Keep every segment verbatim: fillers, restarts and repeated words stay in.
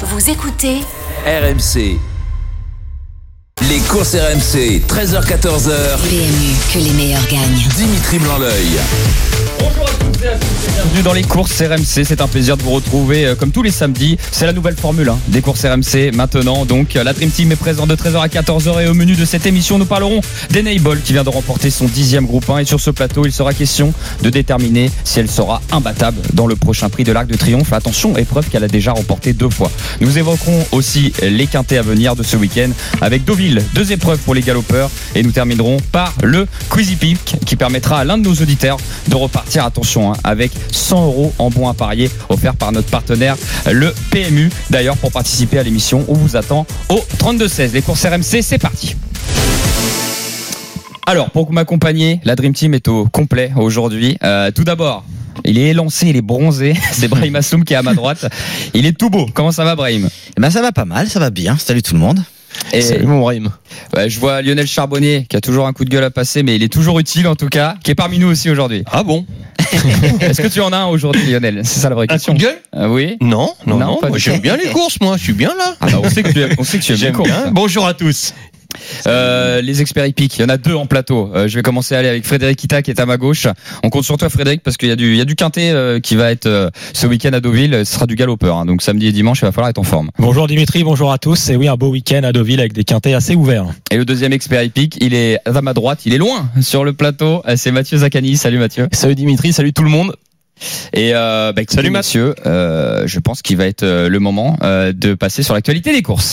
Vous écoutez R M C. Les courses R M C, treize heures quatorze heures. P M U, que les meilleurs gagnent. Dimitri Blanc-L'Oeil. Bonjour à toutes et à tous et bienvenue dans les courses R M C. C'est un plaisir de vous retrouver euh, comme tous les samedis. C'est la nouvelle formule hein, des courses R M C maintenant. Donc la Dream Team est présente de treize heures à quatorze heures et au menu de cette émission, nous parlerons d'Enable qui vient de remporter son dixième groupe un. Et sur ce plateau, il sera question de déterminer si elle sera imbattable dans le prochain prix de l'Arc de Triomphe. Attention, épreuve qu'elle a déjà remportée deux fois. Nous évoquerons aussi les quintés à venir de ce week-end avec Deauville, deux épreuves pour les galopeurs. Et nous terminerons par le Quizy Pick qui permettra à l'un de nos auditeurs de repartir, attention, hein, avec cent euros en bons à parier offerts par notre partenaire, le P M U. D'ailleurs, pour participer à l'émission, on vous attend au trente-deux seize. Les courses R M C, c'est parti. Alors, pour m'accompagner, la Dream Team est au complet aujourd'hui. Euh, tout d'abord, il est élancé, il est bronzé. C'est Brahim Assoum qui est à ma droite. Il est tout beau. Comment ça va, Brahim ? Eh ben, ça va pas mal, ça va bien. Salut tout le monde. Et salut mon Brahim. Ouais, je vois Lionel Charbonnier qui a toujours un coup de gueule à passer, mais il est toujours utile en tout cas, qui est parmi nous aussi aujourd'hui. Ah bon? Est-ce que tu en as un aujourd'hui, Lionel? C'est ça la vraie question. Un coup de gueule? euh, Oui. Non, non, non. non moi, j'aime bien les courses, moi. Je suis bien là. Ah bah, on sait que tu, on sait que tu aimes J'aime les courses. bien. Bonjour à tous. Euh, les experts hippiques, il y en a deux en plateau. Euh, je vais commencer à aller avec Frédéric Kita qui est à ma gauche. On compte sur toi, Frédéric, parce qu'il y a du, il y a du quintet euh, qui va être euh, ce week-end à Deauville. Ce sera du galopeur, hein, donc samedi et dimanche, il va falloir être en forme. Bonjour Dimitri, bonjour à tous. Et oui, un beau week-end à Deauville avec des quintets assez ouverts. Et le deuxième expert hippique, il est à ma droite, il est loin sur le plateau. C'est Mathieu Zaccani. Salut Mathieu. Salut Dimitri, salut tout le monde. Et euh, bah, écoutez, salut Mathieu. Euh, je pense qu'il va être euh, le moment euh, de passer sur l'actualité des courses.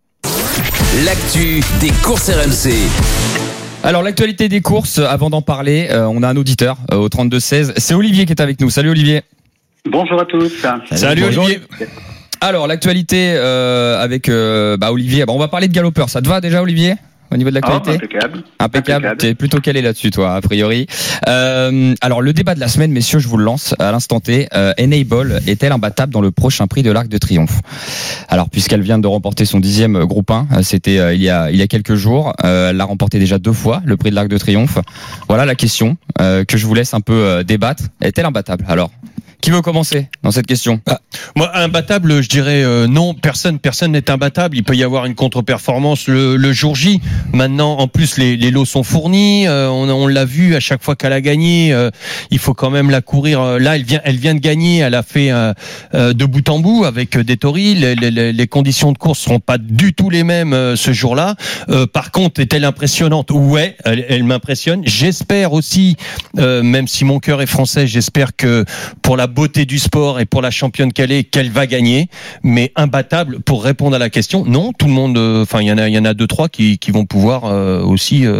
L'actu des courses R M C. Alors l'actualité des courses, avant d'en parler, euh, on a un auditeur euh, au trente-deux seize. C'est Olivier qui est avec nous. Salut Olivier. Bonjour à tous. Salut, Salut Olivier. Alors l'actualité euh, avec euh, bah, Olivier. Bah, on va parler de galopeurs. Ça te va déjà Olivier ? Au niveau de l'actualité, ah, impeccable. Impeccable. Tu es plutôt calé là-dessus, toi, a priori. Euh, alors, le débat de la semaine, messieurs, je vous le lance à l'instant T. Euh, Enable est-elle imbattable dans le prochain prix de l'Arc de Triomphe ? Alors, puisqu'elle vient de remporter son dixième groupe un, c'était euh, il y a il y a quelques jours. Euh, elle l'a remporté déjà deux fois le prix de l'Arc de Triomphe. Voilà la question euh, que je vous laisse un peu euh, débattre. Est-elle imbattable ? Alors. Qui veut commencer dans cette question ? ah, Moi, imbattable, je dirais euh, non. Personne, personne n'est imbattable. Il peut y avoir une contre-performance le, le jour J. Maintenant, en plus, les, les lots sont fournis. Euh, on, on l'a vu à chaque fois qu'elle a gagné. Euh, il faut quand même la courir. Là, elle vient, elle vient de gagner. Elle a fait euh, euh, de bout en bout avec des tories. Les, les, les conditions de course seront pas du tout les mêmes euh, ce jour-là. Euh, par contre, est-elle impressionnante ? Ouais, elle, elle m'impressionne. J'espère aussi, euh, même si mon cœur est français, j'espère que pour la beauté du sport et pour la championne qu'elle est, qu'elle va gagner, mais imbattable pour répondre à la question. Non, tout le monde, enfin, euh, il y en a, il y en a deux, trois qui, qui vont pouvoir euh, aussi euh,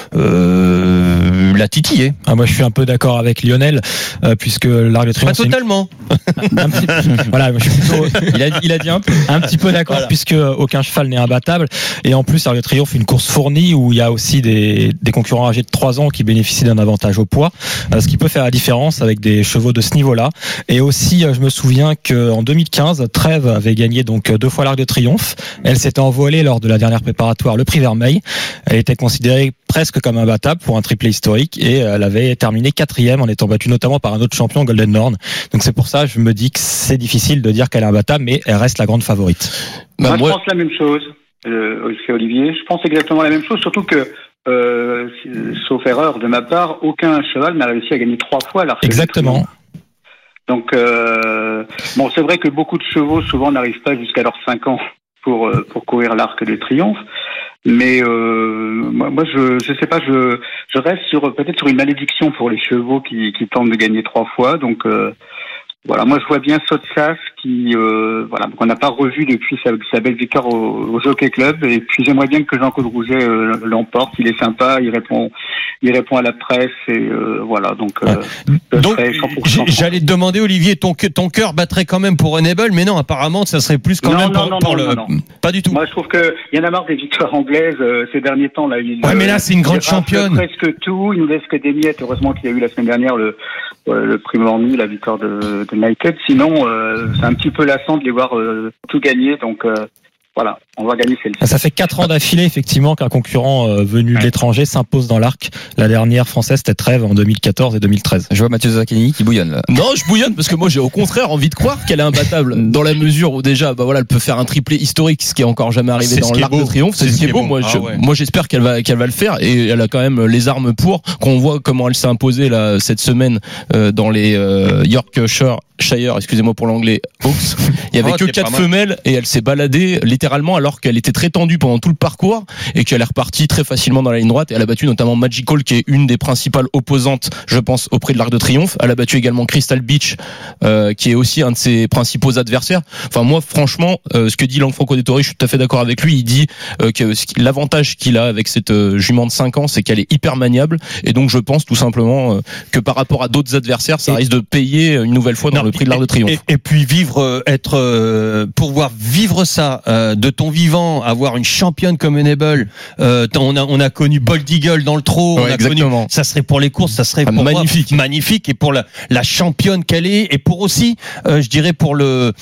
euh, la titiller. Ah, moi, je suis un peu d'accord avec Lionel, euh, puisque l'Arc de Triomphe. Pas totalement. Une... un petit... voilà, moi, je suis plutôt. Il a, il a dit un peu. Un petit peu d'accord, voilà. Puisque aucun cheval n'est imbattable. Et en plus, l'Arc de Triomphe, une course fournie où il y a aussi des, des concurrents âgés de trois ans qui bénéficient d'un avantage au poids, euh, ce qui peut faire la différence avec des chevaux de ce niveau-là. Et aussi, je me souviens qu'en deux mille quinze, Trèves avait gagné donc deux fois l'Arc de Triomphe. Elle s'était envolée lors de la dernière préparatoire, le Prix Vermeil. Elle était considérée presque comme imbattable pour un triplé historique et elle avait terminé quatrième en étant battue notamment par un autre champion, Golden Norn. Donc c'est pour ça, je me dis que c'est difficile de dire qu'elle est imbattable, mais elle reste la grande favorite. Bah, moi, moi, je pense la même chose. Euh, c'est Olivier. Je pense exactement la même chose, surtout que euh, sauf erreur de ma part, aucun cheval n'a réussi à gagner trois fois l'Arc. Exactement. Donc, euh, bon, c'est vrai que beaucoup de chevaux, souvent, n'arrivent pas jusqu'à leurs cinq ans pour euh, pour courir l'Arc de Triomphe. Mais euh, moi, moi, je je sais pas, je je reste sur peut-être sur une malédiction pour les chevaux qui qui tentent de gagner trois fois. Donc, euh, voilà, moi, je vois bien Sotsas qui, euh, voilà, qu'on n'a pas revu depuis sa, sa belle victoire au, au Jockey Club. Et puis, j'aimerais bien que Jean-Claude Rouget euh, l'emporte. Il est sympa, il répond, il répond à la presse et euh, voilà. Donc, euh, donc j'allais te demander, Olivier, ton ton cœur battrait quand même pour Enable, mais non, apparemment, ça serait plus quand non, même non, pour, non, pour non, le. Non, non. Pas du tout. Moi, je trouve que il y en a marre des victoires anglaises euh, ces derniers temps là. Il, ouais, mais là, c'est une grande championne. Presque tout, il nous laisse que des miettes. Heureusement qu'il y a eu la semaine dernière le euh, le prix Morny, la victoire de, de Naked. Sinon, euh, c'est un petit peu lassant de les voir euh, tout gagner. Donc, euh, voilà, on va gagner celle-ci. Ça fait quatre ans d'affilée, effectivement, qu'un concurrent euh, venu de l'étranger s'impose dans l'arc. La dernière française, c'était Trèves en deux mille quatorze et deux mille treize. Je vois Mathieu Zacchini qui bouillonne là. Non, je bouillonne parce que moi j'ai au contraire envie de croire qu'elle est imbattable dans la mesure où déjà, bah voilà, elle peut faire un triplé historique, ce qui est encore jamais arrivé C'est dans ce qui est l'Arc beau. de Triomphe. C'est, C'est ce qui est beau. Moi, Ah je- ouais. moi j'espère qu'elle va qu'elle va le faire et elle a quand même les armes pour. Qu'on voit comment elle s'est imposée là cette semaine euh, dans les euh, Yorkshire. Shire, excusez-moi pour l'anglais, Hawks. Il y avait Oh, que c'est quatre pas mal. femelles et elle s'est baladée littéralement alors qu'elle était très tendue pendant tout le parcours et qu'elle est repartie très facilement dans la ligne droite et elle a battu notamment Magical qui est une des principales opposantes, je pense, au prix de l'Arc de Triomphe. Elle a battu également Crystal Beach euh, qui est aussi un de ses principaux adversaires. Enfin moi franchement, euh, ce que dit Lanfranco Dettori, je suis tout à fait d'accord avec lui. Il dit euh, que ce qui- l'avantage qu'il a avec cette euh, jument de cinq ans, c'est qu'elle est hyper maniable et donc je pense tout simplement euh, que par rapport à d'autres adversaires, ça Et- risque de payer une nouvelle fois dans Non, le prix de l'Arc de Triomphe. Et, et puis vivre, euh, être, euh, pouvoir vivre ça euh, de ton vivant, avoir une championne comme Enable. Euh, on a, on a connu Bold Eagle dans le trot. Ouais, on a exactement. connu, ça serait pour les courses, ça serait Ah, pour moi magnifique. magnifique et pour la, la championne qu'elle est et pour aussi, euh, je dirais pour le,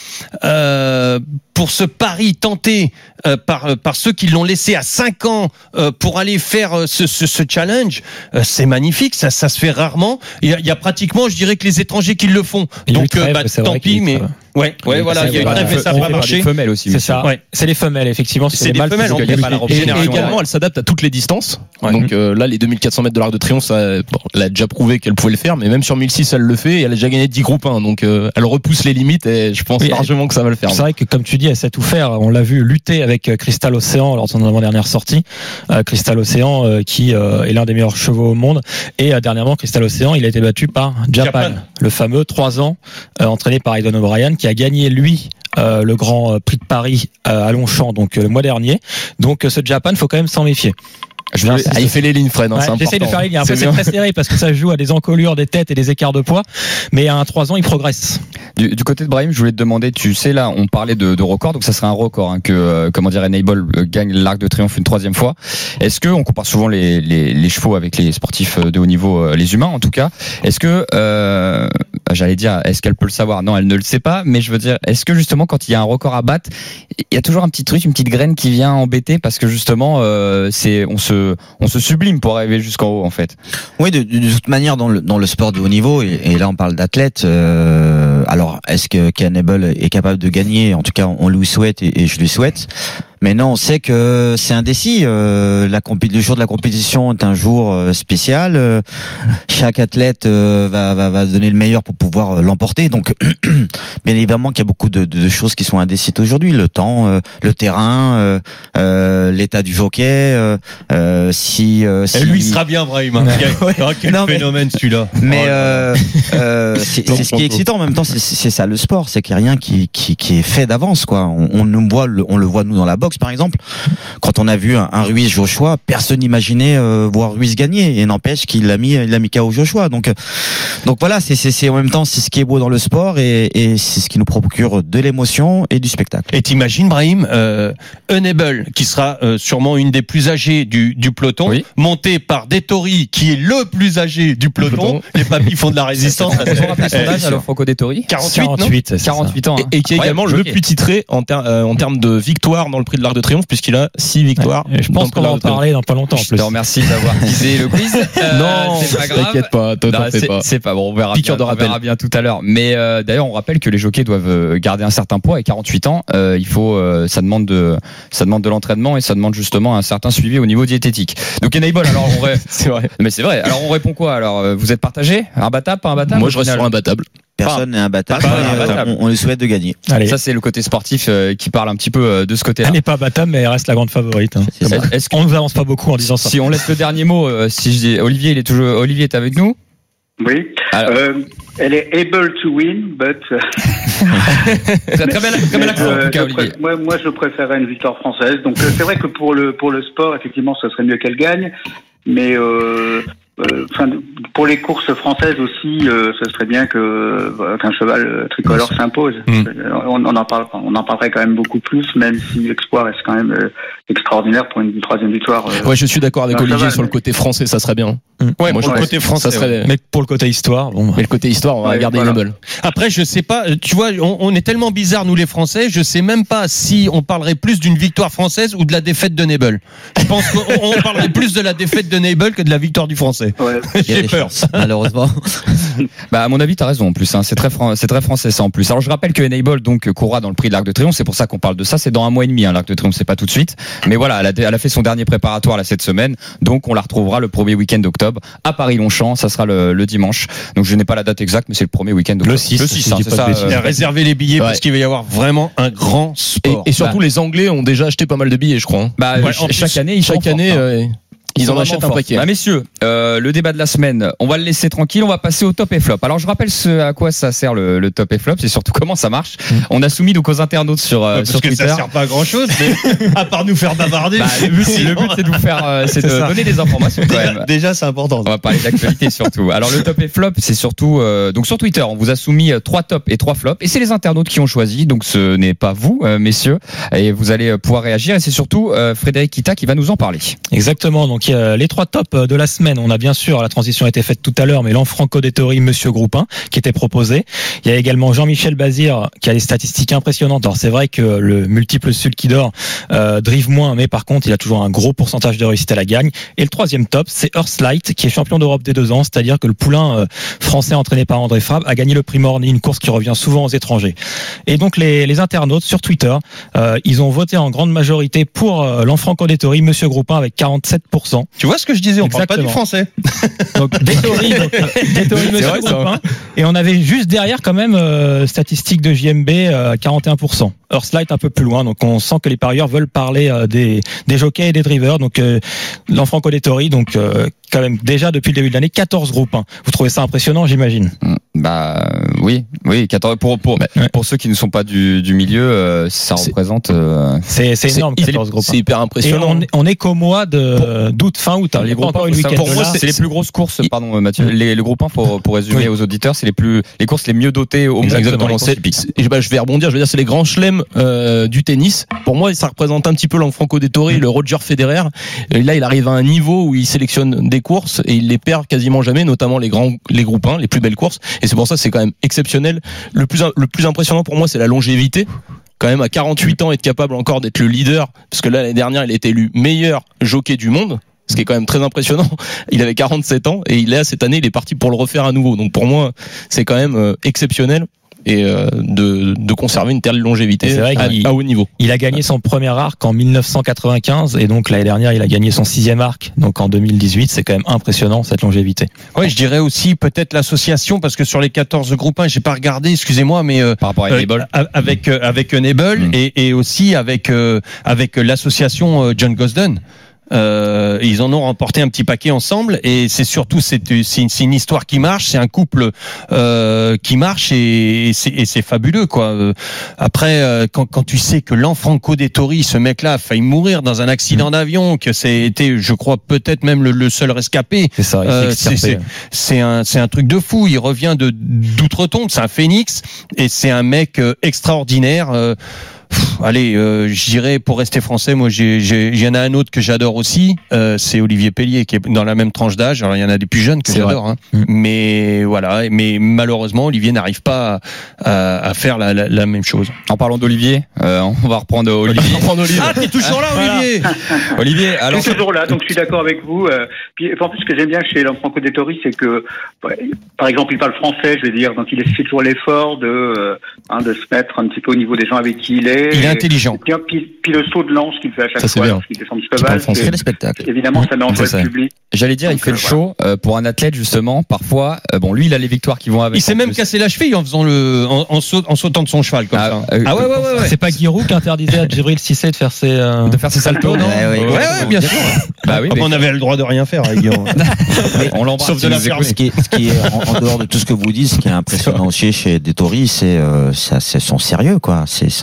euh, pour ce pari tenté euh, par par ceux qui l'ont laissé à cinq ans euh, pour aller faire euh, ce, ce, ce challenge, euh, c'est magnifique. Ça, ça se fait rarement. Il y a, il y a pratiquement, je dirais que les étrangers qui le font. Il y a eu Donc euh, Trèves, bah, c'est tant vrai qu'il y pis, a eu mais Trèves. ouais, ouais, voilà, il y a eu Voilà. Trèves et ça n'a On pas parle marché. Des femelles aussi. C'est monsieur. ça. Ouais. C'est les femelles, effectivement. C'est les des mâles, femelles, parce en qu'il y a plus. pas la Et- robe Et, et générale. également, elle s'adapte à toutes les distances. Ouais. Donc euh, là, les deux mille quatre cents mètres de l'Arc de Triomphe, ça, bon, elle a déjà prouvé qu'elle pouvait le faire, mais même sur mille six, elle le fait et elle a déjà gagné dix groupes un. Donc euh, elle repousse les limites et je pense Oui, largement que ça va le faire. C'est vrai que comme tu dis, elle sait tout faire. On l'a vu lutter avec euh, Crystal Océan lors de son avant-dernière sortie. Euh, Crystal Océan euh, qui euh, est l'un des meilleurs chevaux au monde. Et euh, dernièrement, Crystal Océan, il a été battu par Japan, Japan. le fameux trois ans euh, entraîné par Aidan O'Brien, qui a gagné lui euh, le Grand euh, Prix de Paris euh, à Longchamp donc euh, le mois dernier. Donc euh, ce Japan, faut quand même s'en méfier. Je voulais- ah, il fait les lignes, Fred. Hein, Ouais, c'est j'essaie de important. faire les liens. Après, C'est c'est bien. très serré parce que ça joue à des encolures, des têtes et des écarts de poids. Mais à un trois ans, il progresse. Du, du côté de Brahim, je voulais te demander, tu sais là, on parlait de, de record, donc ça serait un record hein, que, euh, comment dire, Enable euh, gagne l'Arc de Triomphe une troisième fois. Est-ce que on compare souvent les, les, les chevaux avec les sportifs de haut niveau, euh, les humains en tout cas. Est-ce que, euh, j'allais dire, est-ce qu'elle peut le savoir? Non, elle ne le sait pas. Mais je veux dire, est-ce que justement, quand il y a un record à battre, il y a toujours un petit truc, une petite graine qui vient embêter parce que justement, euh, c'est, on se, on se sublime pour arriver jusqu'en haut en fait. Oui, de, de toute manière, dans le, dans le sport de haut niveau, et, et là on parle d'athlètes, euh, alors est-ce que Cannibal est capable de gagner? En tout cas, on lui souhaite et, et je lui souhaite. Mais non, on sait que c'est indécis. Euh, la compé- le jour de la compétition est un jour euh, spécial. Euh, chaque athlète euh, va, va, va donner le meilleur pour pouvoir euh, l'emporter. Donc, bien évidemment qu'il y a beaucoup de, de choses qui sont indécises aujourd'hui. Le temps, euh, le terrain, euh, euh, l'état du jockey. Euh, euh, si, euh, si Et lui sera bien, Brahim. Hein. Ouais. Oh, quel Non, mais- phénomène celui-là. Mais Oh là là. euh, euh, c'est c'est ce qui est excitant en même temps, c'est c'est ça le sport, c'est qu'il n'y a rien qui, qui, qui est fait d'avance quoi. On, on nous voit, le- on le voit nous dans la boxe par exemple. Quand on a vu un, un Ruiz Joshua, personne n'imaginait euh, voir Ruiz gagner et n'empêche qu'il l'a mis, il l'a mis K O Joshua. Donc euh, donc voilà, c'est c'est c'est en même temps c'est ce qui est beau dans le sport et, et c'est ce qui nous procure de l'émotion et du spectacle. Et t'imagines, Brahim, euh, Enable, qui sera euh, sûrement une des plus âgées du, du peloton, Oui. montée par Dettori, qui est le plus âgé du peloton. peloton. Les papis font de la résistance. On peut rappeler son âge Euh, alors Franco Dettori? quarante-huit, non quarante-huit, c'est ça. quarante-huit ans. hein. Et, et qui est Ouais, également le jockey. plus titré en, ter- euh, en termes de victoires dans le prix de l'Arc de Triomphe, puisqu'il a six victoires. Et je dans pense le prix qu'on de va en l'Arc de Triomphe. parler dans pas longtemps en Je plus. te remercie d'avoir teasé le quiz. Euh, Non, c'est pas grave. t'inquiète pas, toi, t'en Non, fais c'est- pas. C'est pas bon, on verra, Piqûre bien, de on verra rappel. bien tout à l'heure. Mais euh, d'ailleurs, on rappelle que les jockeys doivent euh, garder un certain poids et quarante-huit ans, euh, il faut, euh, ça demande de, ça demande de l'entraînement et ça demande justement un certain suivi au niveau diététique. Donc Enable, alors on ré- C'est vrai. mais c'est vrai. Alors on répond quoi? Alors euh, vous êtes partagé? Imbattable, pas imbattable? Moi, au je reste final sur imbattable. Personne n'est imbattable. pas mais, euh, imbattable. on, on lui souhaite de gagner. Allez. Ça c'est le côté sportif euh, qui parle un petit peu euh, de ce côté-là. Elle n'est pas battable, mais elle reste la grande favorite. Hein. C'est ça. Est-ce On nous avance pas beaucoup en disant ça. Si on laisse le dernier mot, euh, si je dis Olivier, il est toujours Olivier est avec nous. Oui. Alors. Euh, elle est able to win, but. euh, Très, très bel, très bel accent en Euh, tout cas, je Olivier. pré- moi, moi, je préférerais une victoire française. Donc, euh, c'est vrai que pour le pour le sport, effectivement, ce serait mieux qu'elle gagne. Mais euh, euh, enfin, pour les courses françaises aussi, euh, ce serait bien que euh, qu'un cheval euh, tricolore s'impose. Mmh. On, on en parle, on en parlerait quand même beaucoup plus, même si l'exploit reste quand même euh, extraordinaire pour une troisième victoire. Euh, Ouais, je suis d'accord avec d'un Olivier cheval, sur le mais- côté français, ça serait bien. Ouais, Moi, pour je le pense côté que français. ça serait. Mais pour le côté histoire, bon. Mais le côté histoire, on va Ouais, garder voilà. Enable. Après, je sais pas, tu vois, on, on est tellement bizarre, nous les Français, je sais même pas si on parlerait plus d'une victoire française ou de la défaite de Nebel. Je pense qu'on on parlerait plus de la défaite de Nebel que de la victoire du Français. ouais. Il y a J'ai des peur. chances, malheureusement. Bah, à mon avis, t'as raison en plus. Hein. C'est très, fran- c'est très français ça en plus. Alors, je rappelle que Enable donc courra dans le prix de l'Arc de Triomphe. C'est pour ça qu'on parle de ça. C'est dans un mois et demi. Hein, L'Arc de Triomphe, c'est pas tout de suite. Mais voilà, elle a, elle a fait son dernier préparatoire là cette semaine. Donc, on la retrouvera le premier week-end d'octobre à Paris-Longchamp. Ça sera le, le dimanche. Donc, je n'ai pas la date exacte, mais c'est le premier week-end d'octobre. Le six, Le si six, je hein, dis c'est pas de ça. bêtises. Il a euh, réservé les billets Ouais. parce qu'il va y avoir vraiment un grand Et, sport. et surtout, les Anglais ont déjà acheté pas mal de billets, je crois. hein. Bah, Ouais, ch- en plus, chaque année, ils sont Chaque forts, année, hein. euh, ils sont en vraiment achètent un forts. paquet. Bah, messieurs, euh, le débat de la semaine, on va le laisser tranquille. On va passer au top et flop. Alors, je rappelle ce à quoi ça sert le, le top et flop. C'est surtout comment ça marche. On a soumis donc aux internautes sur, euh, Parce sur que Twitter. ça sert pas à grand chose, mais à part nous faire bavarder. Bah, le but, c'est, le but, c'est de vous faire, euh, c'est de C'est ça. donner des informations quand même. Déjà, c'est important. On va parler d'actualité surtout. Alors le top et flop, c'est surtout euh, donc sur Twitter, on vous a soumis euh, trois tops et trois flops, et c'est les internautes qui ont choisi. Donc ce n'est pas vous, euh, messieurs, et vous allez euh, pouvoir réagir. Et c'est surtout euh, Frédéric Kita qui va nous en parler. Exactement. Donc il y a les trois tops de la semaine. On a bien sûr, la transition a été faite tout à l'heure, mais l'Enfranco Dettori, Monsieur Groupin, qui était proposé. Il y a également Jean-Michel Bazir qui a des statistiques impressionnantes. Alors c'est vrai que le multiple Sulky d'or euh, drive moins, mais par contre il a toujours un gros pourcentage de réussite à la gagne. Et le troisième top, c'est Earthlight, qui est champion d'Europe des deux ans, c'est-à-dire que le poulain euh, français entraîné par André Fabre a gagné le prix Morny, une course qui revient souvent aux étrangers. Et donc les, les internautes sur Twitter, euh, ils ont voté en grande majorité pour euh, l'Enfranco Dettori, Monsieur Groupin, avec quarante-sept pour cent. Tu vois ce que je disais, on parle pas du Exactement. français. Donc Dettori, donc, euh, Dettori, C'est Monsieur vrai, ça. Groupin. Et on avait juste derrière quand même euh, statistique de J M B euh, quarante et un pour cent. Earthlight un peu plus loin, donc on sent que les parieurs veulent parler euh, des des jockeys et des drivers. Donc euh, l'Enfranco Dettori, donc euh, quand même déjà depuis le début de l'année quatorze groupes. Hein. Vous trouvez ça impressionnant, j'imagine? Bah euh, oui, oui. quatorze Pour pour ouais. pour ceux qui ne sont pas du, du milieu, euh, ça C'est- représente. euh, C'est c'est énorme, C'est- quatorze groupes. C'est hyper Et impressionnant. on, est- on est qu'au mois de d'août, fin août. Hein. les Il y a pas groupes encore eu le c'est- week-end pour de moi, là. c'est les plus grosses courses. Pardon, euh, Mathieu. Les, les groupes un, pour pour résumer Oui. aux auditeurs, c'est les plus les courses les mieux dotées au monde. Exactement. dans les courses C'est- hippiques. c'est- et bah, je vais rebondir. Je veux dire, c'est les grands chelems euh, du tennis. Pour moi, ça représente un petit peu l'Enfranco Dettori, le Roger Federer. Et là, il arrive à un niveau où il sélectionne des courses et il les perd quasiment jamais, notamment les grands, les groupes un, les plus belles courses. Et c'est pour ça que c'est quand même exceptionnel. Le plus, le plus impressionnant pour moi, c'est la longévité. Quand même, à quarante-huit ans, être capable encore d'être le leader, parce que là, l'année dernière, il a été élu meilleur jockey du monde. Ce qui est quand même très impressionnant. Il avait quarante-sept ans et il est là cette année, il est parti pour le refaire à nouveau. Donc pour moi, c'est quand même euh, exceptionnel et euh, de, de conserver une telle longévité C'est vrai à, qu'il- à haut niveau. Il a gagné son premier arc en mille neuf cent quatre-vingt-quinze et donc l'année dernière il a gagné son sixième arc donc en deux mille dix-huit. C'est quand même impressionnant cette longévité. Ouais, je dirais aussi peut-être l'association parce que sur les quatorze groupes un, j'ai pas regardé, excusez-moi, mais euh, Par rapport à euh, Enable. a- avec euh, avec Enable Mm. et, et aussi avec euh, avec l'association euh, John Gosden. Euh, ils en ont remporté un petit paquet ensemble et c'est surtout c'est c'est une, c'est une histoire qui marche, c'est un couple euh, qui marche et, et c'est et c'est fabuleux quoi. Euh, Après euh, quand quand tu sais que l'Enfranco Dettori, ce mec-là a failli mourir dans un accident d'avion, que c'était je crois peut-être même le, le seul rescapé. C'est ça. il Euh, s'est c'est extirpé. c'est un c'est un truc de fou. Il revient de d'outre-tombe, c'est un phénix et c'est un mec euh, extraordinaire. Euh, pff, allez, euh, je dirais pour rester français, moi j'ai j'ai il y en a un autre que j'adore aussi, euh, c'est Olivier Pellier qui est dans la même tranche d'âge. Alors il y en a des plus jeunes que C'est j'adore, hein. Mm. mais voilà. Mais malheureusement Olivier n'arrive pas à, à, à faire la, la, la même chose. En parlant d'Olivier, euh, on va reprendre Olivier. Ah, t'es toujours là, Olivier. Olivier, Je alors suis toujours là, donc je suis d'accord avec vous. Euh, puis, en plus, ce que j'aime bien chez l'Enfranco Dettori, c'est que, ouais, par exemple, il parle français, je veux dire, donc il fait toujours l'effort de, euh, hein, de se mettre un petit peu au niveau des gens avec qui il est. Il est Et- intelligent. et puis, puis, puis le saut de lance qu'il fait à chaque Ça, c'est fois bien. lorsqu'il descend du parle cheval, français. c'est- Quel spectacle. évidemment, ça met en C'est joie ça. le public. j'allais dire, il Donc, fait euh, le show euh, pour un athlète justement. Parfois, euh, bon, lui, il a les victoires qui vont avec. Il s'est en même plus. cassé la cheville en faisant le en, en, saut- en sautant de son cheval comme Ah, ça. euh, Ah ouais ouais ouais. ouais. C'est pas Giroud qui interdisait à Djibril Cissé de faire ses euh, de faire ses saltos, non Ouais, ouais. Ouais, ouais, bien sûr. Bah oui, Ah, mais on avait le droit de rien faire avec Guillaume. on l'embrasse. Sauf de s'il la nous faire. écoute. Ce qui est, ce qui est en, en dehors de tout ce que vous dites, ce qui est impressionnant aussi chez Dettori, c'est euh, ça- c'est son sérieux, quoi. C'est son hygiène de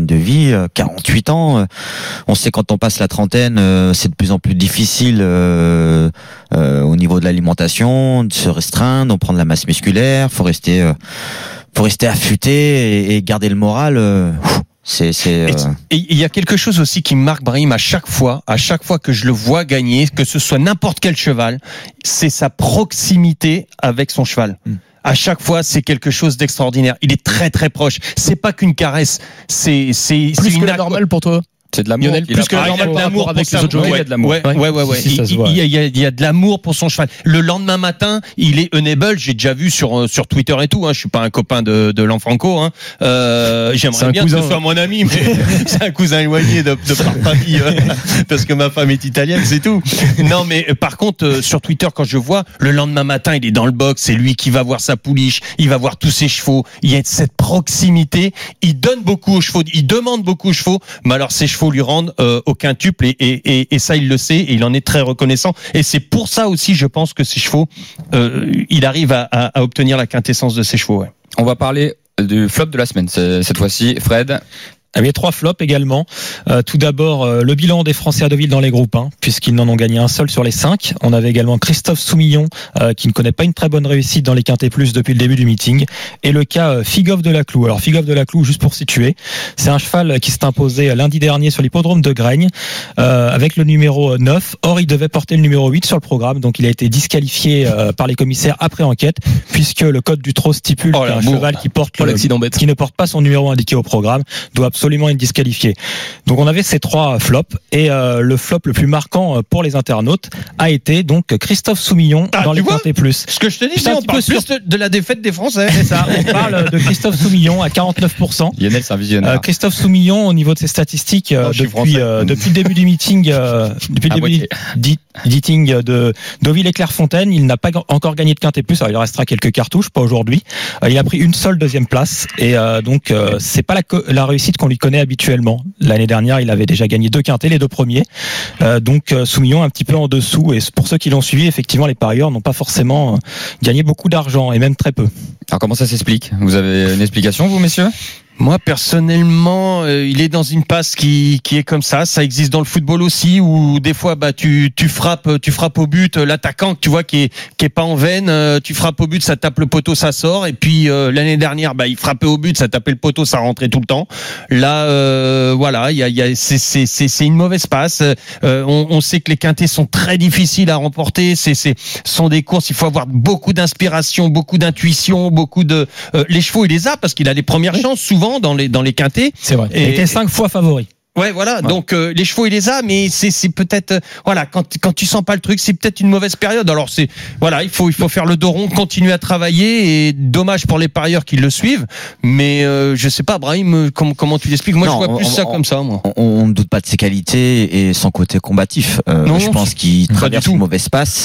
de vie, euh, quarante-huit ans. Euh, on sait quand on passe la trentaine, euh, c'est de plus en plus difficile euh, euh, au niveau de l'alimentation, de se restreindre, on prend de la masse musculaire, faut rester, euh, faut rester affûté et, et garder le moral. Euh, C'est, c'est, euh... Et il y a quelque chose aussi qui me marque Brahim à chaque fois, à chaque fois que je le vois gagner, que ce soit n'importe quel cheval, c'est sa proximité avec son cheval. Mm. À chaque fois, c'est quelque chose d'extraordinaire. Il est très très proche. C'est pas qu'une caresse, c'est c'est plus c'est que une la normale pour toi. C'est de l'amour. Lionel, plus que la normale, de l'amour avec pour les autres joueurs. Il y a de l'amour. Ouais, ouais, ouais, ouais. Si, si, ça se il, voit. il y a, il y a, il y a de l'amour pour son cheval. Le lendemain matin, il est unable. J'ai déjà vu sur sur Twitter et tout. Hein. Je suis pas un copain de de Lanfranco. Hein. Euh, j'aimerais bien cousin, que ce soit mon ami, mais c'est un cousin éloigné de, de par famille euh, parce que ma femme est italienne, c'est tout. Non, mais euh, par contre, euh, sur Twitter, quand je vois le lendemain matin, il est dans le box. C'est lui qui va voir sa pouliche. Il va voir tous ses chevaux. Il y a cette proximité. Il donne beaucoup aux chevaux. Il demande beaucoup aux chevaux. Mais alors, ses chevaux lui rendent euh, au quintuple et, et, et, et ça il le sait et il en est très reconnaissant et c'est pour ça aussi je pense que ses chevaux euh, il arrive à, à, à obtenir la quintessence de ses chevaux. Ouais. On va parler du flop de la semaine cette fois-ci, Fred. Il y avait trois flops également. Euh, tout d'abord, euh, le bilan des Français à Deauville dans les groupes, hein, puisqu'ils n'en ont gagné un seul sur les cinq. On avait également Christophe Soumillon, euh, qui ne connaît pas une très bonne réussite dans les Quintés Plus depuis le début du meeting. Et le cas euh, Figov de la Clou. Alors Figov de la Clou, juste pour situer, c'est un cheval qui s'est imposé lundi dernier sur l'hippodrome de Graigne, euh, avec le numéro neuf. Or, il devait porter le numéro huit sur le programme, donc il a été disqualifié euh, par les commissaires après enquête, puisque le code du trot stipule oh, qu'un cheval qui porte oh, le, l'accident bête. qui ne porte pas son numéro indiqué au programme doit absolument être disqualifié. Donc on avait ces trois flops et euh, le flop le plus marquant pour les internautes a été donc Christophe Soumillon ah, dans les vois Quintés Plus. Ce que je te dis, c'est on parle plus de, de la défaite des Français. C'est ça, on parle de Christophe Soumillon à quarante-neuf pour cent. Lionel, c'est un visionnaire. Euh, Christophe Soumillon, au niveau de ses statistiques, euh, non, depuis, euh, depuis le début du meeting, euh, depuis le à début du meeting de Deauville et Clairefontaine, il n'a pas encore gagné de Quintés Plus. Alors il restera quelques cartouches, pas aujourd'hui. Euh, il a pris une seule deuxième place et euh, donc euh, c'est pas la, la réussite qu'on lui connaît habituellement. L'année dernière, il avait déjà gagné deux quintés, les deux premiers. Euh, donc euh, Soumillon un petit peu en dessous. Et pour ceux qui l'ont suivi, effectivement, les parieurs n'ont pas forcément euh, gagné beaucoup d'argent et même très peu. Alors comment ça s'explique ? Vous avez une explication, vous, messieurs ? Moi personnellement, euh, il est dans une passe qui qui est comme ça. Ça existe dans le football aussi, où des fois, bah tu tu frappes, tu frappes au but, l'attaquant que tu vois qui est qui est pas en veine, euh, tu frappes au but, ça tape le poteau, ça sort. Et puis euh, l'année dernière, bah il frappait au but, ça tapait le poteau, ça rentrait tout le temps. Là, euh, voilà, il y a il y a c'est c'est c'est c'est une mauvaise passe. Euh, on, on sait que les quintés sont très difficiles à remporter. C'est c'est sont des courses, il faut avoir beaucoup d'inspiration, beaucoup d'intuition, beaucoup de euh, les chevaux, il les a parce qu'il a les premières chances souvent dans les dans les quintés. C'est vrai. Et, il était cinq fois favori. Ouais, voilà. Ouais. Donc euh, les chevaux il les a, mais c'est c'est peut-être euh, voilà quand quand tu sens pas le truc, c'est peut-être une mauvaise période. Alors c'est voilà, il faut il faut faire le dos rond, continuer à travailler et dommage pour les parieurs qui le suivent. Mais euh, je sais pas, Brahim, comment comment tu l'expliques ? Moi Non, je vois plus on, ça on, comme ça, moi. On, on ne doute pas de ses qualités et son côté combatif. Euh, Non, je non, pense qu'il pas traverse du tout. une mauvaise passe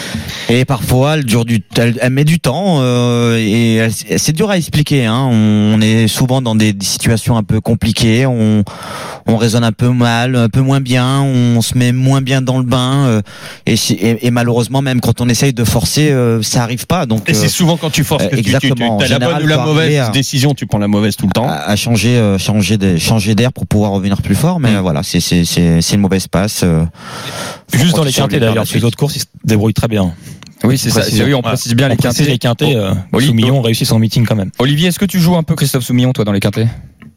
et parfois elle dure du, elle, elle met du temps euh, et elle, c'est dur à expliquer. Hein. On est souvent dans des, des situations un peu compliquées. On on raisonne un peu mal, un peu moins bien, on se met moins bien dans le bain euh, et, et, et malheureusement même quand on essaye de forcer, euh, ça arrive pas. Donc Et c'est souvent quand tu forces que euh, tu, tu, tu exactement. as la En bonne ou général, la faut mauvaise arriver à- décision, tu prends la mauvaise tout le temps. à, à changer, euh, changer, de, changer d'air pour pouvoir revenir plus fort. Mais euh, voilà, c'est c'est c'est c'est une mauvaise passe. Euh, Juste dans les Faut quintés continuer d'ailleurs, par la sur les suite. autres courses, il se débrouille très bien. Oui, c'est ça. Précision. Oui, on précise bien On les précise quintés. les quintés. Euh, Oli- Soumillon réussit son meeting quand même. Olivier, est-ce que tu joues un peu Christophe Soumillon, toi, dans les quintés ?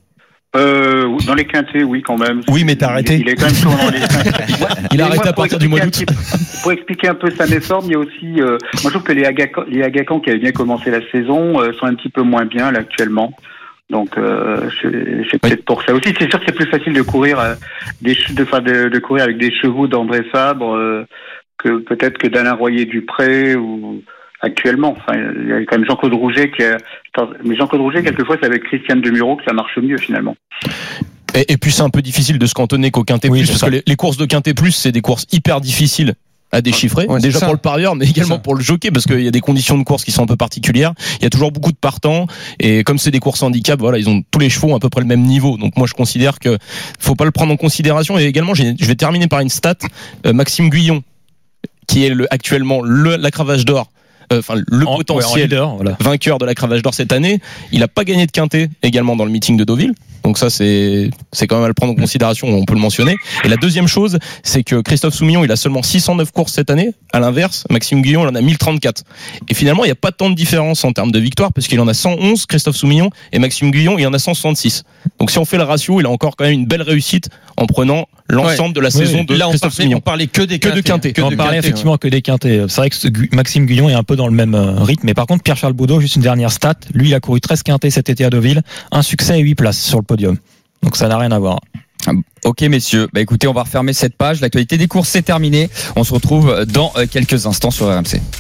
Euh, dans les quintés, oui, quand même. Oui, mais t'as arrêté. Il, il est quand même souvent dans les quintés. Il a Mais arrêté moi, à partir du mois d'août. pour expliquer un petit- Pour expliquer un peu sa méforme, il y a aussi, euh, moi je trouve que les Agacan, les Agacan qui avaient bien commencé la saison euh, sont un petit peu moins bien là actuellement. Donc euh, c'est c'est peut-être pour ça aussi. C'est sûr que c'est plus facile de courir euh, des che- de, enfin, de, de courir avec des chevaux d'André Fabre euh, que peut-être que d'Alain Royer-Dupré ou actuellement. Enfin, il y a quand même Jean-Claude Rouget qui a, mais Jean-Claude Rouget quelquefois c'est avec Christiane Demuro que ça marche mieux finalement. Et, et puis c'est un peu difficile de se cantonner qu'au Quintet Oui, Plus, c'est parce ça. que les, les courses de Quintet Plus, c'est des courses hyper difficiles à déchiffrer, Ouais, c'est déjà ça. pour le parieur, mais également ça. pour le jockey, parce qu'il y a des conditions de course qui sont un peu particulières. Il y a toujours beaucoup de partants, et comme c'est des courses handicap, voilà, ils ont tous les chevaux à peu près le même niveau. Donc moi, je considère que faut pas le prendre en considération. Et également, j'ai- je vais terminer par une stat. Euh, Maxime Guyon, qui est le, actuellement le, la cravache d'or, euh, enfin le En- ouais, en potentiel leader, voilà. vainqueur de la cravache d'or cette année, il a pas gagné de quintet également dans le meeting de Deauville. Donc ça, c'est c'est quand même à le prendre en considération, on peut le mentionner. Et la deuxième chose, c'est que Christophe Soumillon, il a seulement six cent neuf courses cette année. À l'inverse, Maxime Guyon, il en a mille trente-quatre. Et finalement, il n'y a pas tant de différence en termes de victoires, parce qu'il en a cent onze, Christophe Soumillon, et Maxime Guyon, il en a cent soixante-six. Donc si on fait le ratio, il a encore quand même une belle réussite en prenant l'ensemble ouais. de la oui, saison oui. de Là, on Christophe parlait, Soumillon. on parlait que des que de quintés. On parlait effectivement que des quintés. C'est vrai que ce Gu- Maxime Guyon est un peu dans le même euh, rythme. Mais par contre, Pierre-Charles Boudot, juste une dernière stat. Lui, il a couru treize quintés cet été à Deauville. Un succès et huit places sur le podium. Donc ça n'a rien à voir. Ok messieurs, bah écoutez, on va refermer cette page. L'actualité des courses c'est terminé. On se retrouve dans quelques instants sur R M C.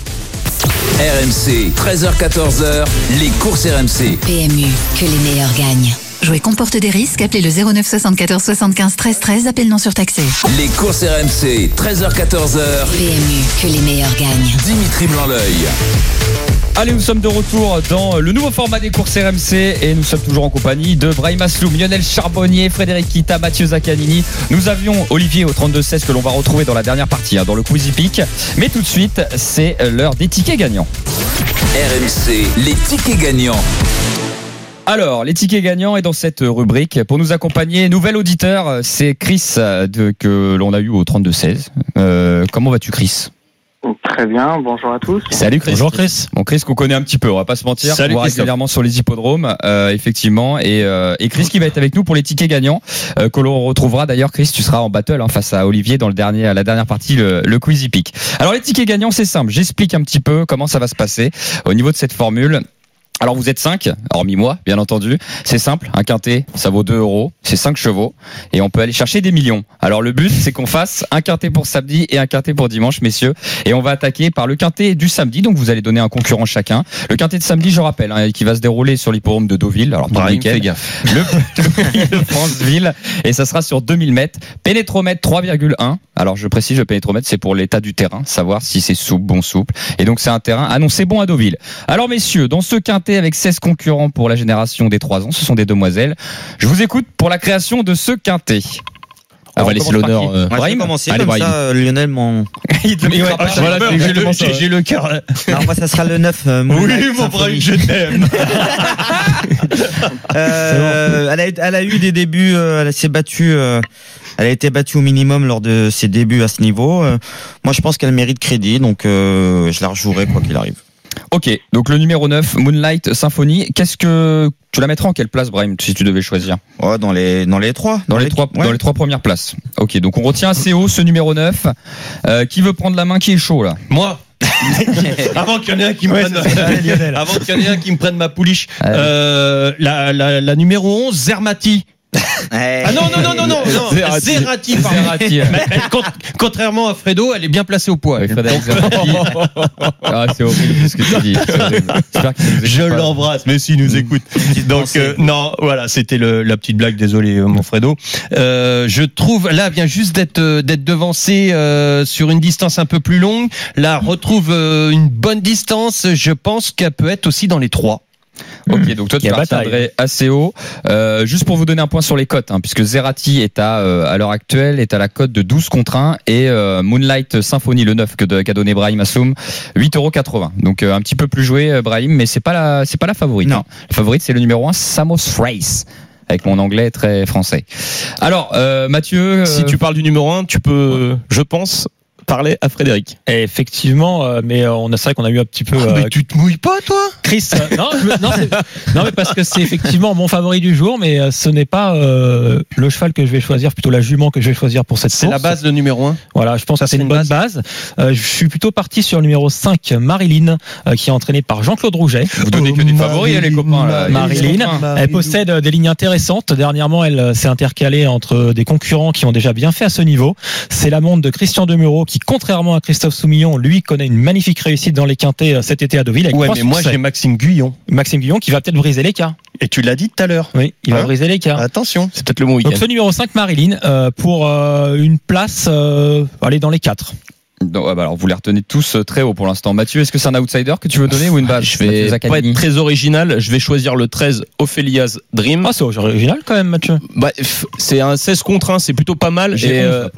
R M C, treize heures quatorze heures, les courses R M C. P M U, que les meilleurs gagnent. Jouer comporte des risques. Appelez le zéro neuf soixante-quatorze soixante-quinze treize treize. Appel non surtaxé. Les courses R M C, treize heures quatorze heures, P M U, que les meilleurs gagnent. Dimitri Blanc-L'œil. Allez, nous sommes de retour dans le nouveau format des courses R M C et nous sommes toujours en compagnie de Brahim Asloum, Lionel Charbonnier, Frédéric Kita, Mathieu Zaccanini. Nous avions Olivier au trente-deux seize que l'on va retrouver dans la dernière partie, hein, dans le Quizy Peak. Mais tout de suite, c'est l'heure des tickets gagnants. R M C, les tickets gagnants. Alors, les tickets gagnants est dans cette rubrique. Pour nous accompagner, nouvel auditeur, c'est Chris de, que l'on a eu au trente-deux seize. Euh, comment vas-tu, Chris ? Très bien, bonjour à tous. Salut Chris. Bonjour Chris. Bon Chris qu'on connaît un petit peu, on va pas se mentir, Salut, on voit régulièrement sur les hippodromes, euh, effectivement, et, euh, et Chris qui va être avec nous pour les tickets gagnants, euh, que l'on retrouvera d'ailleurs. Chris, tu seras en battle hein, face à Olivier dans le dernier, la dernière partie, le, le Quizy Peak. Alors les tickets gagnants, c'est simple, j'explique un petit peu comment ça va se passer au niveau de cette formule. Alors vous êtes cinq, hormis moi, bien entendu. C'est simple, un quintet, ça vaut deux euros, c'est cinq chevaux, et on peut aller chercher des millions. Alors le but, c'est qu'on fasse un quintet pour samedi et un quintet pour dimanche, messieurs. Et on va attaquer par le quintet du samedi, donc vous allez donner un concurrent chacun. Le quintet de samedi, je rappelle, hein, qui va se dérouler sur l'hippodrome de Deauville. Alors pour le week-end, fais gaffe. le, le prix de Franceville, et ça sera sur deux mille mètres. Pénétromètre trois virgule un. Alors je précise, le pénétromètre, c'est pour l'état du terrain, savoir si c'est souple, bon souple. Et donc c'est un terrain annoncé bon à Deauville. Alors messieurs, dans ce quintet avec seize concurrents pour la génération des trois ans, ce sont des demoiselles. Je vous écoute pour la création de ce quintet. On va laisser l'honneur. Euh, Ouais, je vais Brahim commencer Allez, comme Brahim. ça, euh, Lionel m'en... Il te le dira pas. Voilà, j'ai le, j'ai- j'ai le cœur. Non, moi ça sera le neuf. Euh, Moonlight Oui, mon Symphony. Brahim, je t'aime. Euh, elle, a, elle a eu des débuts, euh, elle s'est battue, euh, elle a été battue au minimum lors de ses débuts à ce niveau. Euh, moi, je pense qu'elle mérite crédit, donc euh, je la rejouerai quoi qu'il arrive. Ok, donc le numéro neuf, Moonlight Symphony. Qu'est-ce que tu la mettras en quelle place, Brahim, si tu devais choisir? Ouais, dans les dans les trois. Dans les trois, ouais. dans les trois premières places. Ok, donc on retient assez haut ce numéro neuf. Euh, qui veut prendre la main? Qui est chaud là? Moi. Avant qu'il y en ait un qui me prenne, avant qu'il y en ait un qui me prenne ma pouliche. Allez. Euh, la, la, la numéro onze, Zermati. Ouais. Ah non, non, non, non, non, non. Zerati. Zerati, pardon. Zerati. Mais, mais, cont- contrairement à Fredo, elle est bien placée au poids. Ouais, Frédéric Zerati. Ah, c'est horrible ce que tu dis. C'est horrible. J'espère qu'il nous écoute Je pas. l'embrasse, mais s'il nous écoute. Donc euh, non, voilà, c'était le, la petite blague. Désolé, euh, mon Fredo. Euh, je trouve là, elle vient juste d'être euh, d'être devancée euh, sur une distance un peu plus longue. Là, retrouve euh, une bonne distance. Je pense qu'elle peut être aussi dans les trois. Ok, donc toi Il tu y a la bataille. retiendrais assez haut. Euh, juste pour vous donner un point sur les cotes, hein, puisque Zerati est à euh, à l'heure actuelle est à la cote de douze contre un et euh, Moonlight Symphony le neuf que de, qu'a donné Brahim Asloum huit euros quatre-vingts. Donc euh, un petit peu plus joué euh, Brahim, mais c'est pas la c'est pas la favorite. Non. Hein. La favorite c'est le numéro un, Samos Race. Avec mon anglais très français. Alors euh, Mathieu, euh, Si tu parles du numéro un, tu peux, je pense, parler à Frédéric. Et effectivement, euh, mais euh, on a c'est vrai qu'on a eu un petit peu. euh, Mais tu te mouilles pas, toi? Chris, euh, non, je me- non, c'est- non, mais parce que c'est effectivement mon favori du jour, mais euh, ce n'est pas euh, le cheval que je vais choisir, plutôt la jument que je vais choisir pour cette C'est course. la base, le numéro un. Voilà, je pense Ça, que c'est c'est une une bonne base. Euh, je suis plutôt parti sur le numéro cinq, Marilyn, euh, qui est entraînée par Jean-Claude Rouget. vous donnez que des favoris les copains là. Marilyn, elle possède euh, des lignes intéressantes. Dernièrement, elle euh, s'est intercalée entre des concurrents qui ont déjà bien fait à ce niveau. C'est la montre de Christian Demureau qui, contrairement à Christophe Soumillon, lui connaît une magnifique réussite dans les quintés euh, cet été à Deauville. Avec Ouais, trois mais moi succès. j'ai Maxime Guyon. Maxime Guillon qui va peut-être briser l'écart. Et tu l'as dit tout à l'heure. Oui, il va Hein briser l'écart. Attention. C'est peut-être le bon week-end. Donc ce numéro cinq, Marilyn, euh, pour euh, une place, euh, allez dans les quatre. Donc, ouais, bah alors vous les retenez tous euh, très haut pour l'instant. Mathieu, est-ce que c'est un outsider que tu veux donner ou une base? Je vais Mathieu pas Zaccanini. être très original. Je vais choisir le treize, Ophelia's Dream. Ah, c'est original quand même, Mathieu. Bah, f- c'est un seize contre un, c'est plutôt pas mal. J'ai Et, onze, euh, là, pour l'instant.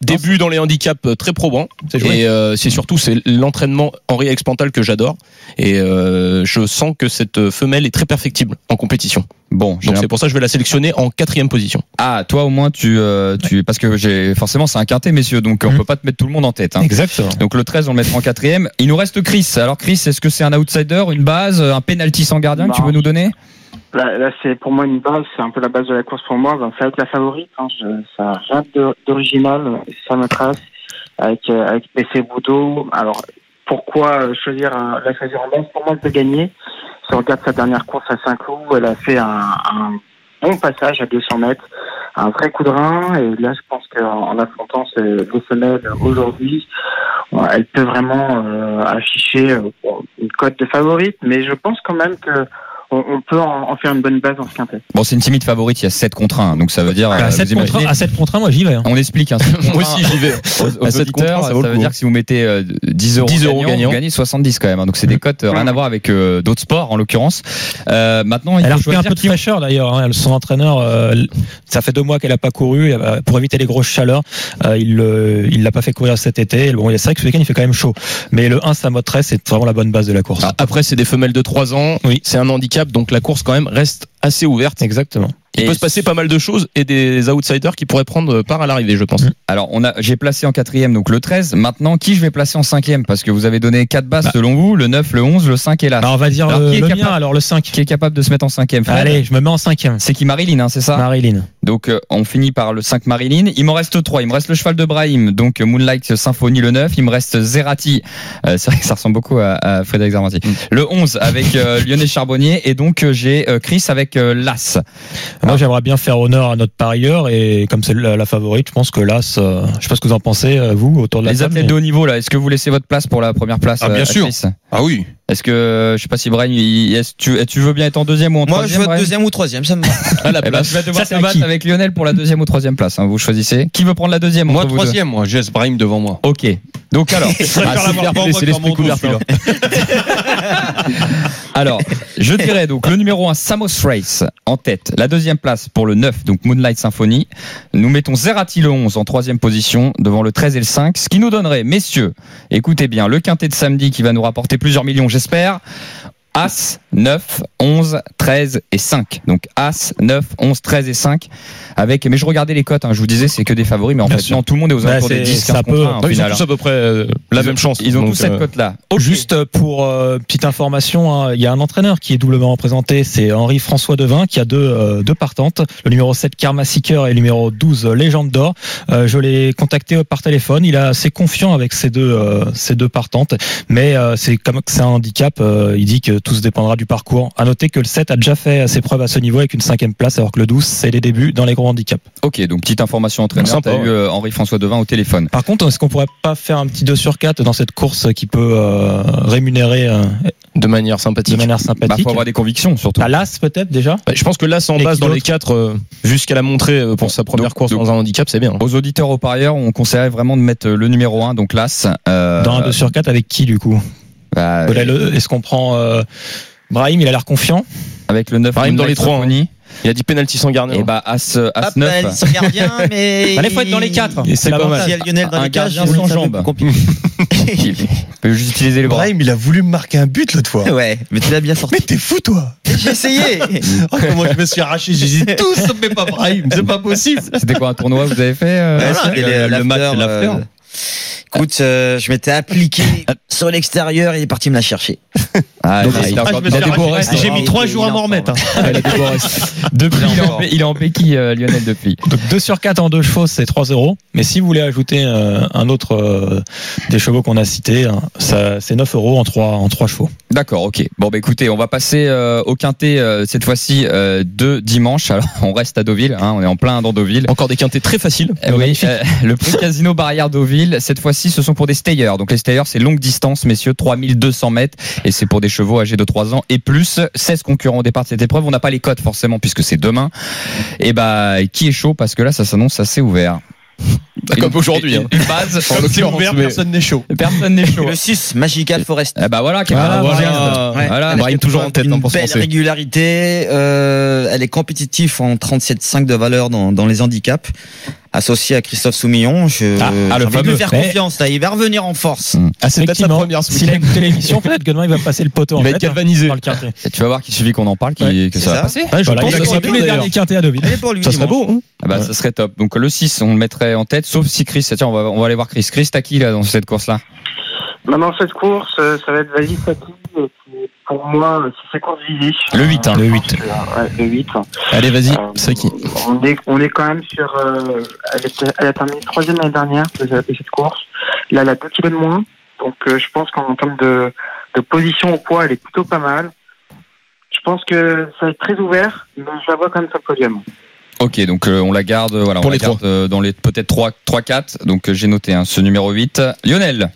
Début dans les handicaps très probants. Et euh, c'est surtout c'est l'entraînement Henri Expantal que j'adore. Et euh, je sens que cette femelle est très perfectible en compétition. Bon, donc c'est pour ça que je vais la sélectionner en quatrième position. Ah, toi au moins tu euh, tu parce que j'ai forcément c'est un quintet messieurs, donc on mmh. peut pas te mettre tout le monde en tête. Hein. Exactement. Donc le treize on le mettra en quatrième. Il nous reste Chris. Alors Chris, est-ce que c'est un outsider, une base, un penalty sans gardien bah, que tu veux nous donner? Là, là, c'est pour moi une base, c'est un peu la base de la course pour moi. Ben, ça va être la favorite. Hein. Je, ça a rien d'original, ça me trace avec avec P C Boudot. Alors pourquoi choisir un, la choisir en base? Pour moi, elle peut gagner. Si on regarde sa dernière course à Saint-Cloud, elle a fait un, un bon passage à deux cents mètres, un vrai coup de rein. Et là, je pense qu'en en affrontant ces deux femelles aujourd'hui, elle peut vraiment euh, afficher euh, une cote de favorite. Mais je pense quand même que on peut en faire une bonne base en ce quintet. Bon, c'est une timide favorite, il y a sept contre un, donc ça veut dire... À sept contre un, à sept contre un, moi j'y vais. Hein. On explique. Hein, moi aussi j'y vais. Aux, aux auditeurs, ça, ça veut dire que si vous mettez euh, dix euros gagnants, gagnant. vous gagnez soixante-dix quand même. Hein, donc c'est des cotes euh, rien à voir avec euh, d'autres sports en l'occurrence. Euh, maintenant, il elle faut a repris un peu de fraîcheur d'ailleurs. Hein. Son entraîneur, euh, ça fait deux mois qu'elle a pas couru. Euh, pour éviter les grosses chaleurs, euh, il euh, il l'a pas fait courir cet été. Bon, c'est vrai que ce week-end il fait quand même chaud. Mais le un, ça moterait, c'est vraiment la bonne base de la course. Après, c'est des femelles de trois ans. Oui. C'est un handicap, donc la course quand même reste assez ouverte. Exactement. Il et peut se passer pas mal de choses et des outsiders qui pourraient prendre part à l'arrivée, je pense. Alors, on a, j'ai placé en quatrième donc le treize. Maintenant, qui je vais placer en cinquième? Parce que vous avez donné quatre bases bah. selon vous, le neuf, le onze, le cinq et là. Alors, on va dire alors, le, qui est le capable, mien, alors le cinq. Qui est capable de se mettre en cinquième? Fred? Allez, je me mets en cinquième. C'est qui? Marilyn, hein, c'est ça? Marilyn. Donc, euh, on finit par le cinq Marilyn. Il m'en reste trois. Il me reste le cheval de Brahim, donc Moonlight Symphony le neuf. Il me reste Zerati. Euh, c'est vrai que ça ressemble beaucoup à, à Frédéric Zarmati. Mm. Le onze avec euh, Lionel Charbonnier. Et donc, euh, j'ai euh, Chris avec euh, l'As. Moi, j'aimerais bien faire honneur à notre parieur et comme c'est la, la favorite, je pense que l'As, euh, je sais pas ce que vous en pensez, vous, autour de la les table. Les athlètes mais... de haut niveau, là, est-ce que vous laissez votre place pour la première place? Ah, bien sûr. Chris Ah oui. Est-ce que, je sais pas si Brian, est-ce que tu, tu veux bien être en deuxième ou en Moi, troisième? Moi, je veux être deuxième ou troisième, ça me va. Ah, la place. Eh ben, tu vas devoir te battre avec Lionel pour la deuxième ou troisième place, hein, vous choisissez. Qui veut prendre la deuxième? Moi, troisième, moi, je laisse Brahim devant moi. Ok. Donc, alors. ah, c'est l'esprit couvert, celui-là. Alors, je dirais donc le numéro un, Samos Race, en tête. La deuxième place pour le neuf, donc Moonlight Symphony. Nous mettons Zerati le onze en troisième position, devant le treize et le cinq. Ce qui nous donnerait, messieurs, écoutez bien, le quintet de samedi qui va nous rapporter plusieurs millions, j'espère. As, neuf, onze, treize et cinq. Donc As, neuf, onze, treize et cinq. Avec, mais je regardais les cotes, hein, je vous disais, c'est que des favoris, mais en Bien fait, sûr. non, tout le monde est aux alentours bah, des dix, quinze contre un. Ils ont tous à peu près euh, la même chance. Ils ont donc, tous cette euh... cote-là. Okay. Juste pour euh, petite information, il hein, y a un entraîneur qui est doublement représenté, c'est Henri-François Devin, qui a deux, euh, deux partantes. Le numéro sept, Karma Seeker, et le numéro douze, Légende d'Or. Euh, je l'ai contacté par téléphone. Il est assez confiant avec ces deux, euh, ces deux partantes. Mais euh, c'est comme c'est un handicap. Euh, il dit que tout se dépendra du parcours. À noter que le sept a déjà fait ses preuves à ce niveau avec une cinquième place, alors que le douze, c'est les débuts dans les gros handicaps. Ok, donc petite information entraîneur, t'as eu euh, Henri-François Devin au téléphone. Par contre, est-ce qu'on pourrait pas faire un petit deux sur quatre dans cette course qui peut euh, rémunérer euh, de manière sympathique? De manière sympathique. Bah, faut avoir des convictions, surtout. À l'As, peut-être, déjà? Bah, je pense que l'As en base dans les quatre, euh, jusqu'à la montrer pour bon, sa première donc, course donc, dans un handicap, c'est bien. Aux auditeurs, aux parieurs, on conseillerait vraiment de mettre le numéro un, donc l'As. Euh, dans un deux sur quatre, avec qui, du coup? Bah, est-ce qu'on prend, euh, Brahim, il a l'air confiant. Avec le neuf, Brahim dans les trois. Il a dit penalty sans gardien. Et bah As, As neuf. Pas sans gardien, mais il faut être dans les quatre. C'est pas mal. Si Lionel dans un les gardien sans jambe. Il peut juste utiliser les bras. Brahim, il a voulu me marquer un but l'autre fois. Ouais, mais tu l'as bien sorti. Mais t'es fou, toi. J'ai essayé. Oh, comment je me suis arraché, j'ai dit tous, mais pas Brahim. C'est pas possible. C'était quoi un tournoi que vous avez fait euh, ouais, C'était le, le match, l'after. Euh... Écoute, euh, je m'étais appliqué sur l'extérieur, il est parti me la chercher. Ah, donc, il a encore, il a des j'ai mis trois jours à m'en remettre. Hein. Il a des depuis, il est, en, il est en béquille, euh, Lionel, depuis. Donc deux sur quatre en deux chevaux, c'est trois euros. Mais si vous voulez ajouter euh, un autre euh, des chevaux qu'on a cités, hein, ça, c'est neuf euros en trois en trois chevaux. D'accord, ok. Bon, bah écoutez, on va passer euh, au quintet euh, cette fois-ci euh, de dimanche. Alors, on reste à Deauville, hein, on est en plein dans Deauville. Encore des quintets très faciles. Euh, oui, euh, le prix Casino Barrière Deauville. Cette fois-ci, ce sont pour des stayers. Donc les stayers, c'est longue distance, messieurs, trois mille deux cents mètres, et c'est pour des chevaux âgés de trois ans et plus. seize concurrents au départ de cette épreuve. On n'a pas les cotes forcément puisque c'est demain. Et bah, qui est chaud parce que là, ça s'annonce assez ouvert. Comme aujourd'hui, hein. Une base, en l'occurrence, ouvert, mais... personne n'est chaud. Personne n'est chaud. Le six, Magical Forest. Eh bah voilà, voilà, voilà, voilà. Ouais. voilà. Brahim toujours en tête, une hein, pour belle se lancer. régularité. Euh, elle est compétitive en trente-sept virgule cinq de valeur dans, dans les handicaps. associé à Christophe Soumillon. Je, Ah, ah, le j'ai envie de fameux. lui faire Mais- confiance. Là, il va revenir en force. Ah, c'est peut-être la Effectivement, première ce s'il a week-end. écouté l'émission, peut-être que demain il va passer le poteau en Il va fait, être galvanisé. hein, dans le quintet. Et tu vas voir qu'il suffit qu'on en parle, qu'il- Ouais, que c'est ça va ça. passer. Ouais, je Voilà, pense il que a ça gagné serait tous bien, les d'ailleurs. derniers quintets à Deauville. Allez pour lui. Ça serait dimanche. beau, hein. Ah bah, ça serait top. Donc le six, on le mettrait en tête, sauf si Chris. Tiens, on va, on va aller voir Chris. Chris, t'as qui là dans cette course-là? Maintenant, cette course, euh, ça va être Valis Saki, euh, qui, pour moi, euh, c'est sa course visée. Le huit, hein, Euh, le je huit. pense que, euh, ouais, le huit. Allez, vas-y, Euh, c'est qui? on est, on est quand même sur, euh, elle, était- elle a terminé troisième l'année dernière, de cette course. Là, elle a deux kilos de moins. Donc, euh, je pense qu'en termes de, de position au poids, elle est plutôt pas mal. Je pense que ça va être très ouvert, mais je la vois quand même sur le podium. Ok, donc euh, on la garde, euh, voilà, Pour on les la garde euh, dans les peut-être trois quatre. Donc euh, j'ai noté hein, ce numéro huit. Lionel.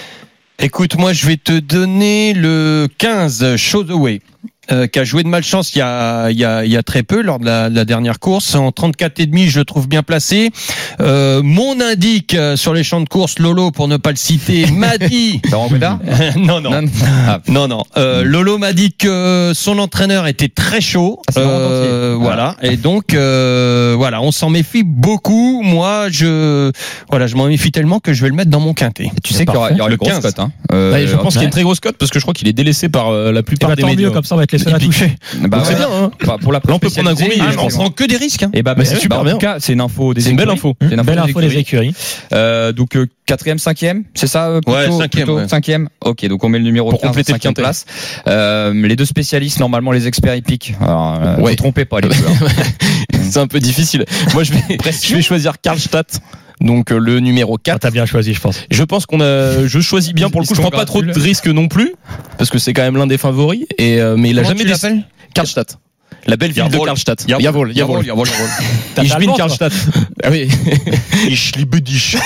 Écoute, moi, je vais te donner le quinze, Show the Way. Euh, qui a joué de malchance il y a, il y a, il y a très peu lors de la, de la dernière course. En trente-quatre et demi, je le trouve bien placé. Euh, mon indique euh, sur les champs de course, Lolo, pour ne pas le citer, m'a dit... T'as rencontré là non, non. Non, non. Ah. Non, non. Euh, Lolo m'a dit que son entraîneur était très chaud. Ah, c'est le monde Euh, entier. voilà. Et donc, euh, voilà, on s'en méfie beaucoup. Moi, je, voilà, je m'en méfie tellement que je vais le mettre dans mon quintet. Tu sais qu'il y aura, il y aura Le une grosse quinze. cote. Hein. Euh, Ouais, je pense qu'il y a ouais. une très grosse cote parce que je crois qu'il est délaissé par euh, la Et plupart bah, des tant médias. mieux, comme ça on va être les seuls à Et puis- toucher. bah, Donc c'est ouais. bien, hein. Bah, pour la Là, on peut prendre un gros spécialisée, billet, ah, je non, pense. non. prend que des risques. Hein. Et bah, bah, Mais c'est bah, super en bien. tout cas, c'est une info des C'est une belle écuries. info. C'est une info Belle des info des écuries. écuries. Euh, donc euh, quatrième, cinquième, c'est ça euh, plutôt, Ouais, cinquième, plutôt ouais. cinquième. Ok, donc on met le numéro Pour quinze en compléter le cinquième quintet. place. Euh, les deux spécialistes, normalement les experts hippiques. Alors, euh, Ouais. vous trompez pas les deux. hein. C'est un peu difficile. Moi, je vais, je vais choisir Karlstadt. Donc euh, le numéro Ah, quatre. t'as bien choisi, je pense. Je pense qu'on a, je choisis bien pour le coup. Je prends pas trop de risques non plus parce que c'est quand même l'un des favoris. Et euh, mais il a Comment jamais tu décidé. l'appelles Karlstadt. La belle ville de Jawohl. Karlstadt. Jawohl. Jawohl, Jawohl. Jawohl, T'as Ich pas bin allemand, toi. Karlstadt. Ah oui. Ich liebe dich.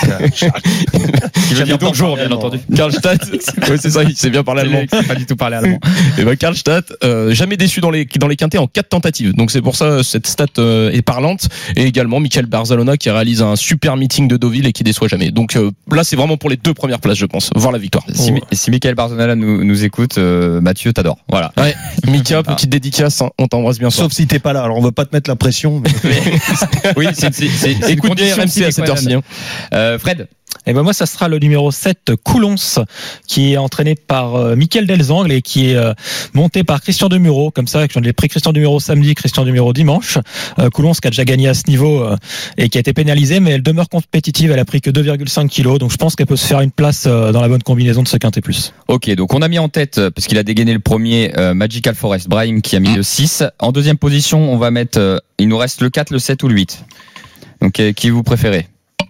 Qui veut dire donc, bonjour, bien entendu. Karlstadt. Oui, c'est ça. Il sait bien parler allemand. Pas du tout parler allemand. Et ben Karlstadt, euh, jamais déçu dans les dans les quintets en quatre tentatives. Donc c'est pour ça cette stat euh, est parlante. Et également Michael Barzalona qui réalise un super meeting de Deauville et qui déçoit jamais. Donc euh, là c'est vraiment pour les deux premières places je pense, voir la victoire. Si, si Michael Barzonala nous, nous écoute, euh, Mathieu, t'adores. Voilà. Ouais, Mika, petite dédicace, hein, on t'embrasse bien fort. Sauf si t'es pas là. Alors on veut pas te mettre la pression. Mais... Oui, c'est c'est- c'est- c'est une Écoute bien condition R M C à sine cette qua heure-ci. non. hein. Euh, Fred. Et ben moi, ça sera le numéro sept, Coulons, qui est entraîné par euh, Michael Delzangle et qui est euh, monté par Christian Demuro. Comme ça, j'en ai pris Christian Demuro samedi, Christian Demuro dimanche. Euh, Coulons qui a déjà gagné à ce niveau euh, et qui a été pénalisée, mais elle demeure compétitive. Elle a pris que deux virgule cinq kilos, donc je pense qu'elle peut se faire une place euh, dans la bonne combinaison de ce quintet plus. Ok, donc on a mis en tête, euh, parce qu'il a dégainé le premier, euh, Magical Forest, Brahim qui a mis le six. En deuxième position, on va mettre, euh, il nous reste le quatre, le sept ou le huit. Donc euh, qui vous préférez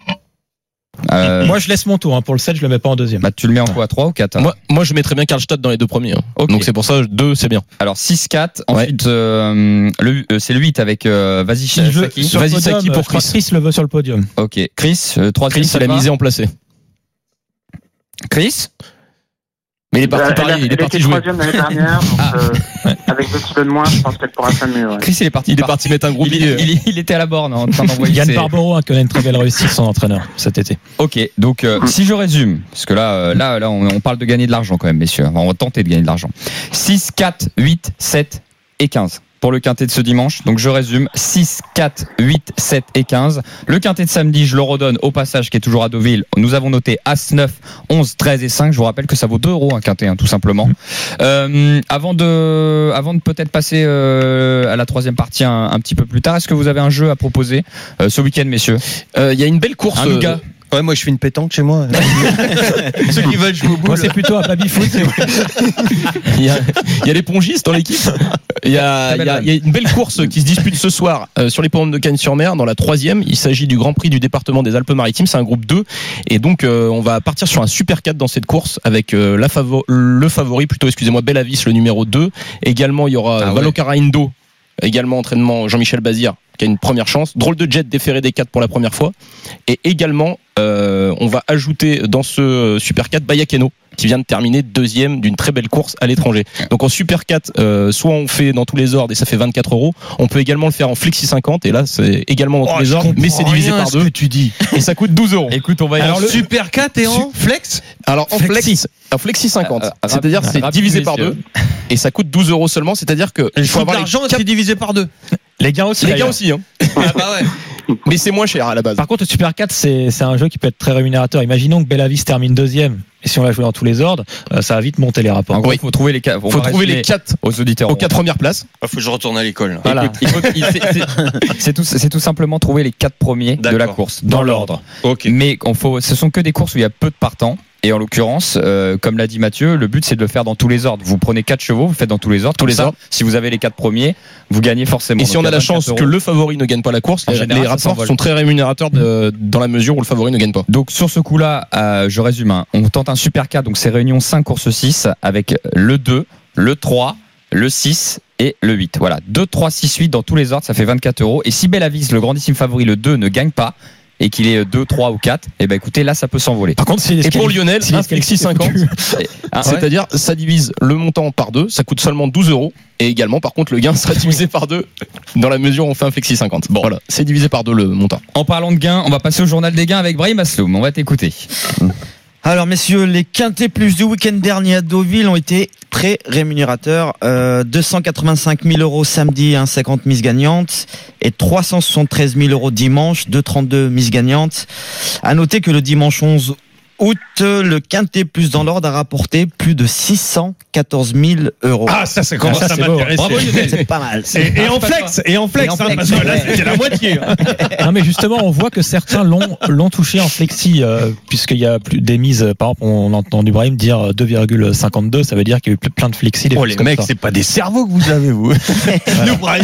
euh, Moi, je laisse mon tour. Hein. Pour le sept, je le mets pas en deuxième. bah, tu le mets en quoi, trois ou quatre? Moi, moi je mettrais bien Karlstadt dans les deux premiers. hein. Ok. Donc c'est pour ça deux c'est bien. Alors six quatre, ensuite euh, le, euh, c'est le huit avec euh, Vas-y Si je veux Saki. sur le Vas-y, podium, Saki pour je crois que Chris. Chris le veut sur le podium. Ok, Chris, euh, troisième. Chris ça il a te va misé en placé. Chris. Mais il est parti Elle a- parier, elle il est était parti jouer. troisième l'année dernière, donc euh, avec deux kilos de moins, je pense qu'elle pourra faire mieux. Ouais. Chris, il est parti. Il est parti mettre un gros Il, billet. il, il était à la borne en train d'envoyer Yann ses- Barbero hein, qui a une très belle réussite, son entraîneur cet été. Ok, donc euh, si je résume, parce que là, euh, là, là, on, on parle de gagner de l'argent quand même, messieurs. Enfin, on va tenter de gagner de l'argent. six, quatre, huit, sept et quinze pour le quintet de ce dimanche. Donc je résume, six, quatre, huit, sept et quinze. Le quintet de samedi, je le redonne au passage, qui est toujours à Deauville. Nous avons noté As neuf, onze, treize et cinq. Je vous rappelle que ça vaut deux euros un quintet, hein, tout simplement. Euh, avant de, avant de peut-être passer euh, à la troisième partie un, un petit peu plus tard, est-ce que vous avez un jeu à proposer euh, ce week-end, messieurs? Euh, Il y a une belle course. Un euh, nougat. Ouais, moi je fais une pétanque chez moi. Ceux qui veulent jouer au boule. Moi, c'est plutôt un baby foot. Il y a, il y a les pongistes dans l'équipe. Il y a, il y a, il y a une belle course qui se dispute ce soir euh, sur les pommes de Cagnes-sur-Mer dans la troisième. Il s'agit du Grand Prix du département des Alpes-Maritimes. C'est un groupe deux. Et donc, euh, on va partir sur un super quatre dans cette course avec euh, la favo- le favori, plutôt, excusez-moi, Bellavis, le numéro deux. Également, il y aura Ah ouais. Valokara Indo. Également entraînement Jean-Michel Bazir qui a une première chance. Drôle de jet déféré des quatre pour la première fois. Et également, euh, on va ajouter dans ce euh, Super quatre Bayakeno qui vient de terminer deuxième d'une très belle course à l'étranger. Donc en Super quatre, euh, soit on fait dans tous les ordres et ça fait vingt-quatre euros. On peut également le faire en Flexi cinquante et là c'est également dans tous les ordres, mais c'est divisé par deux. Que tu dis. Et ça coûte douze euros. Écoute, on va y Alors aller. le Super quatre et en flex. Alors en Flexi. Flexi, en Flexi cinquante, Euh, euh, c'est-à-dire rapide, c'est rapide, divisé par messieurs. deux et ça coûte douze euros seulement. C'est-à-dire que il Il faut faut avoir les l'argent, quatre- c'est divisé par deux. Les gains aussi. Les gains d'ailleurs. aussi, hein. Ah bah ouais. Mais c'est moins cher à la base. Par contre, le Super quatre, c'est, c'est un jeu qui peut être très rémunérateur. Imaginons que Bellavis termine deuxième. Et si on l'a joué dans tous les ordres, euh, ça va vite monter les rapports. En gros, il faut trouver les quatre. Faut trouver les quatre aux auditeurs. aux quatre premières places. Il faut que je retourne à l'école. Là. Voilà. Écoute, il faut- il- c'est, c'est- c'est tout, c'est tout simplement trouver les quatre premiers de la D'accord. course dans l'ordre. Ok. Mais on faut, ce sont que des courses où il y a peu de partants. Et en l'occurrence, euh, comme l'a dit Mathieu, le but c'est de le faire dans tous les ordres. Vous prenez quatre chevaux, vous faites dans tous les ordres. Tous les Comme ça, ordres. Si vous avez les quatre premiers, vous gagnez forcément. Et si Donc, on a il y la vingt-quatre chance euros. que le favori ne gagne pas la course, En les, général, les ça rapports s'envole. sont très rémunérateurs de- dans la mesure où le favori ne gagne pas. Donc sur ce coup-là, euh, je résume. Hein. On tente un super quatre, donc c'est réunion cinq courses six avec le deux, le trois, le six et le huit. Voilà, deux, trois, six, huit dans tous les ordres, ça fait vingt-quatre euros. Et si Bellavis, le grandissime favori, le deux, ne gagne pas et qu'il est deux, trois ou quatre, et ben écoutez, là ça peut s'envoler. Par contre, si Et pour Lionel, s'il est un flexi cinquante, Hein, c'est-à-dire ça divise le montant par deux, ça coûte seulement douze euros. Et également, par contre, le gain sera divisé par deux dans la mesure où on fait un flexi cinquante. Bon, voilà, c'est divisé par deux le montant. En parlant de gains, on va passer au journal des gains avec Brahim Asloum. On va t'écouter. Alors messieurs, les quintés plus du week-end dernier à Deauville ont été très rémunérateurs. Euh, deux cent quatre-vingt-cinq mille euros samedi, un cinquante mises gagnantes, et trois cent soixante-treize mille euros dimanche, deux trente-deux mises gagnantes. À noter que le dimanche onze août, le quintet plus dans l'ordre a rapporté plus de six cent quatorze mille euros. Ah, ça, ça commence Ah, ça, à c'est beau. m'intéresser. Bravo, Lionel. C'est pas mal. Et, et en flex, et en flex, Et en hein, flex, parce que là, ouais. c'était la moitié. hein. Non, mais justement, on voit que certains l'ont, l'ont touché en flexi, euh, puisqu'il y a plus des mises. Par exemple, on a entendu Brahim dire deux virgule cinquante-deux, ça veut dire qu'il y a eu plein de flexi. Des Oh, choses les comme mecs, ça. c'est pas des cerveaux que vous avez, vous. Nous, Brahim,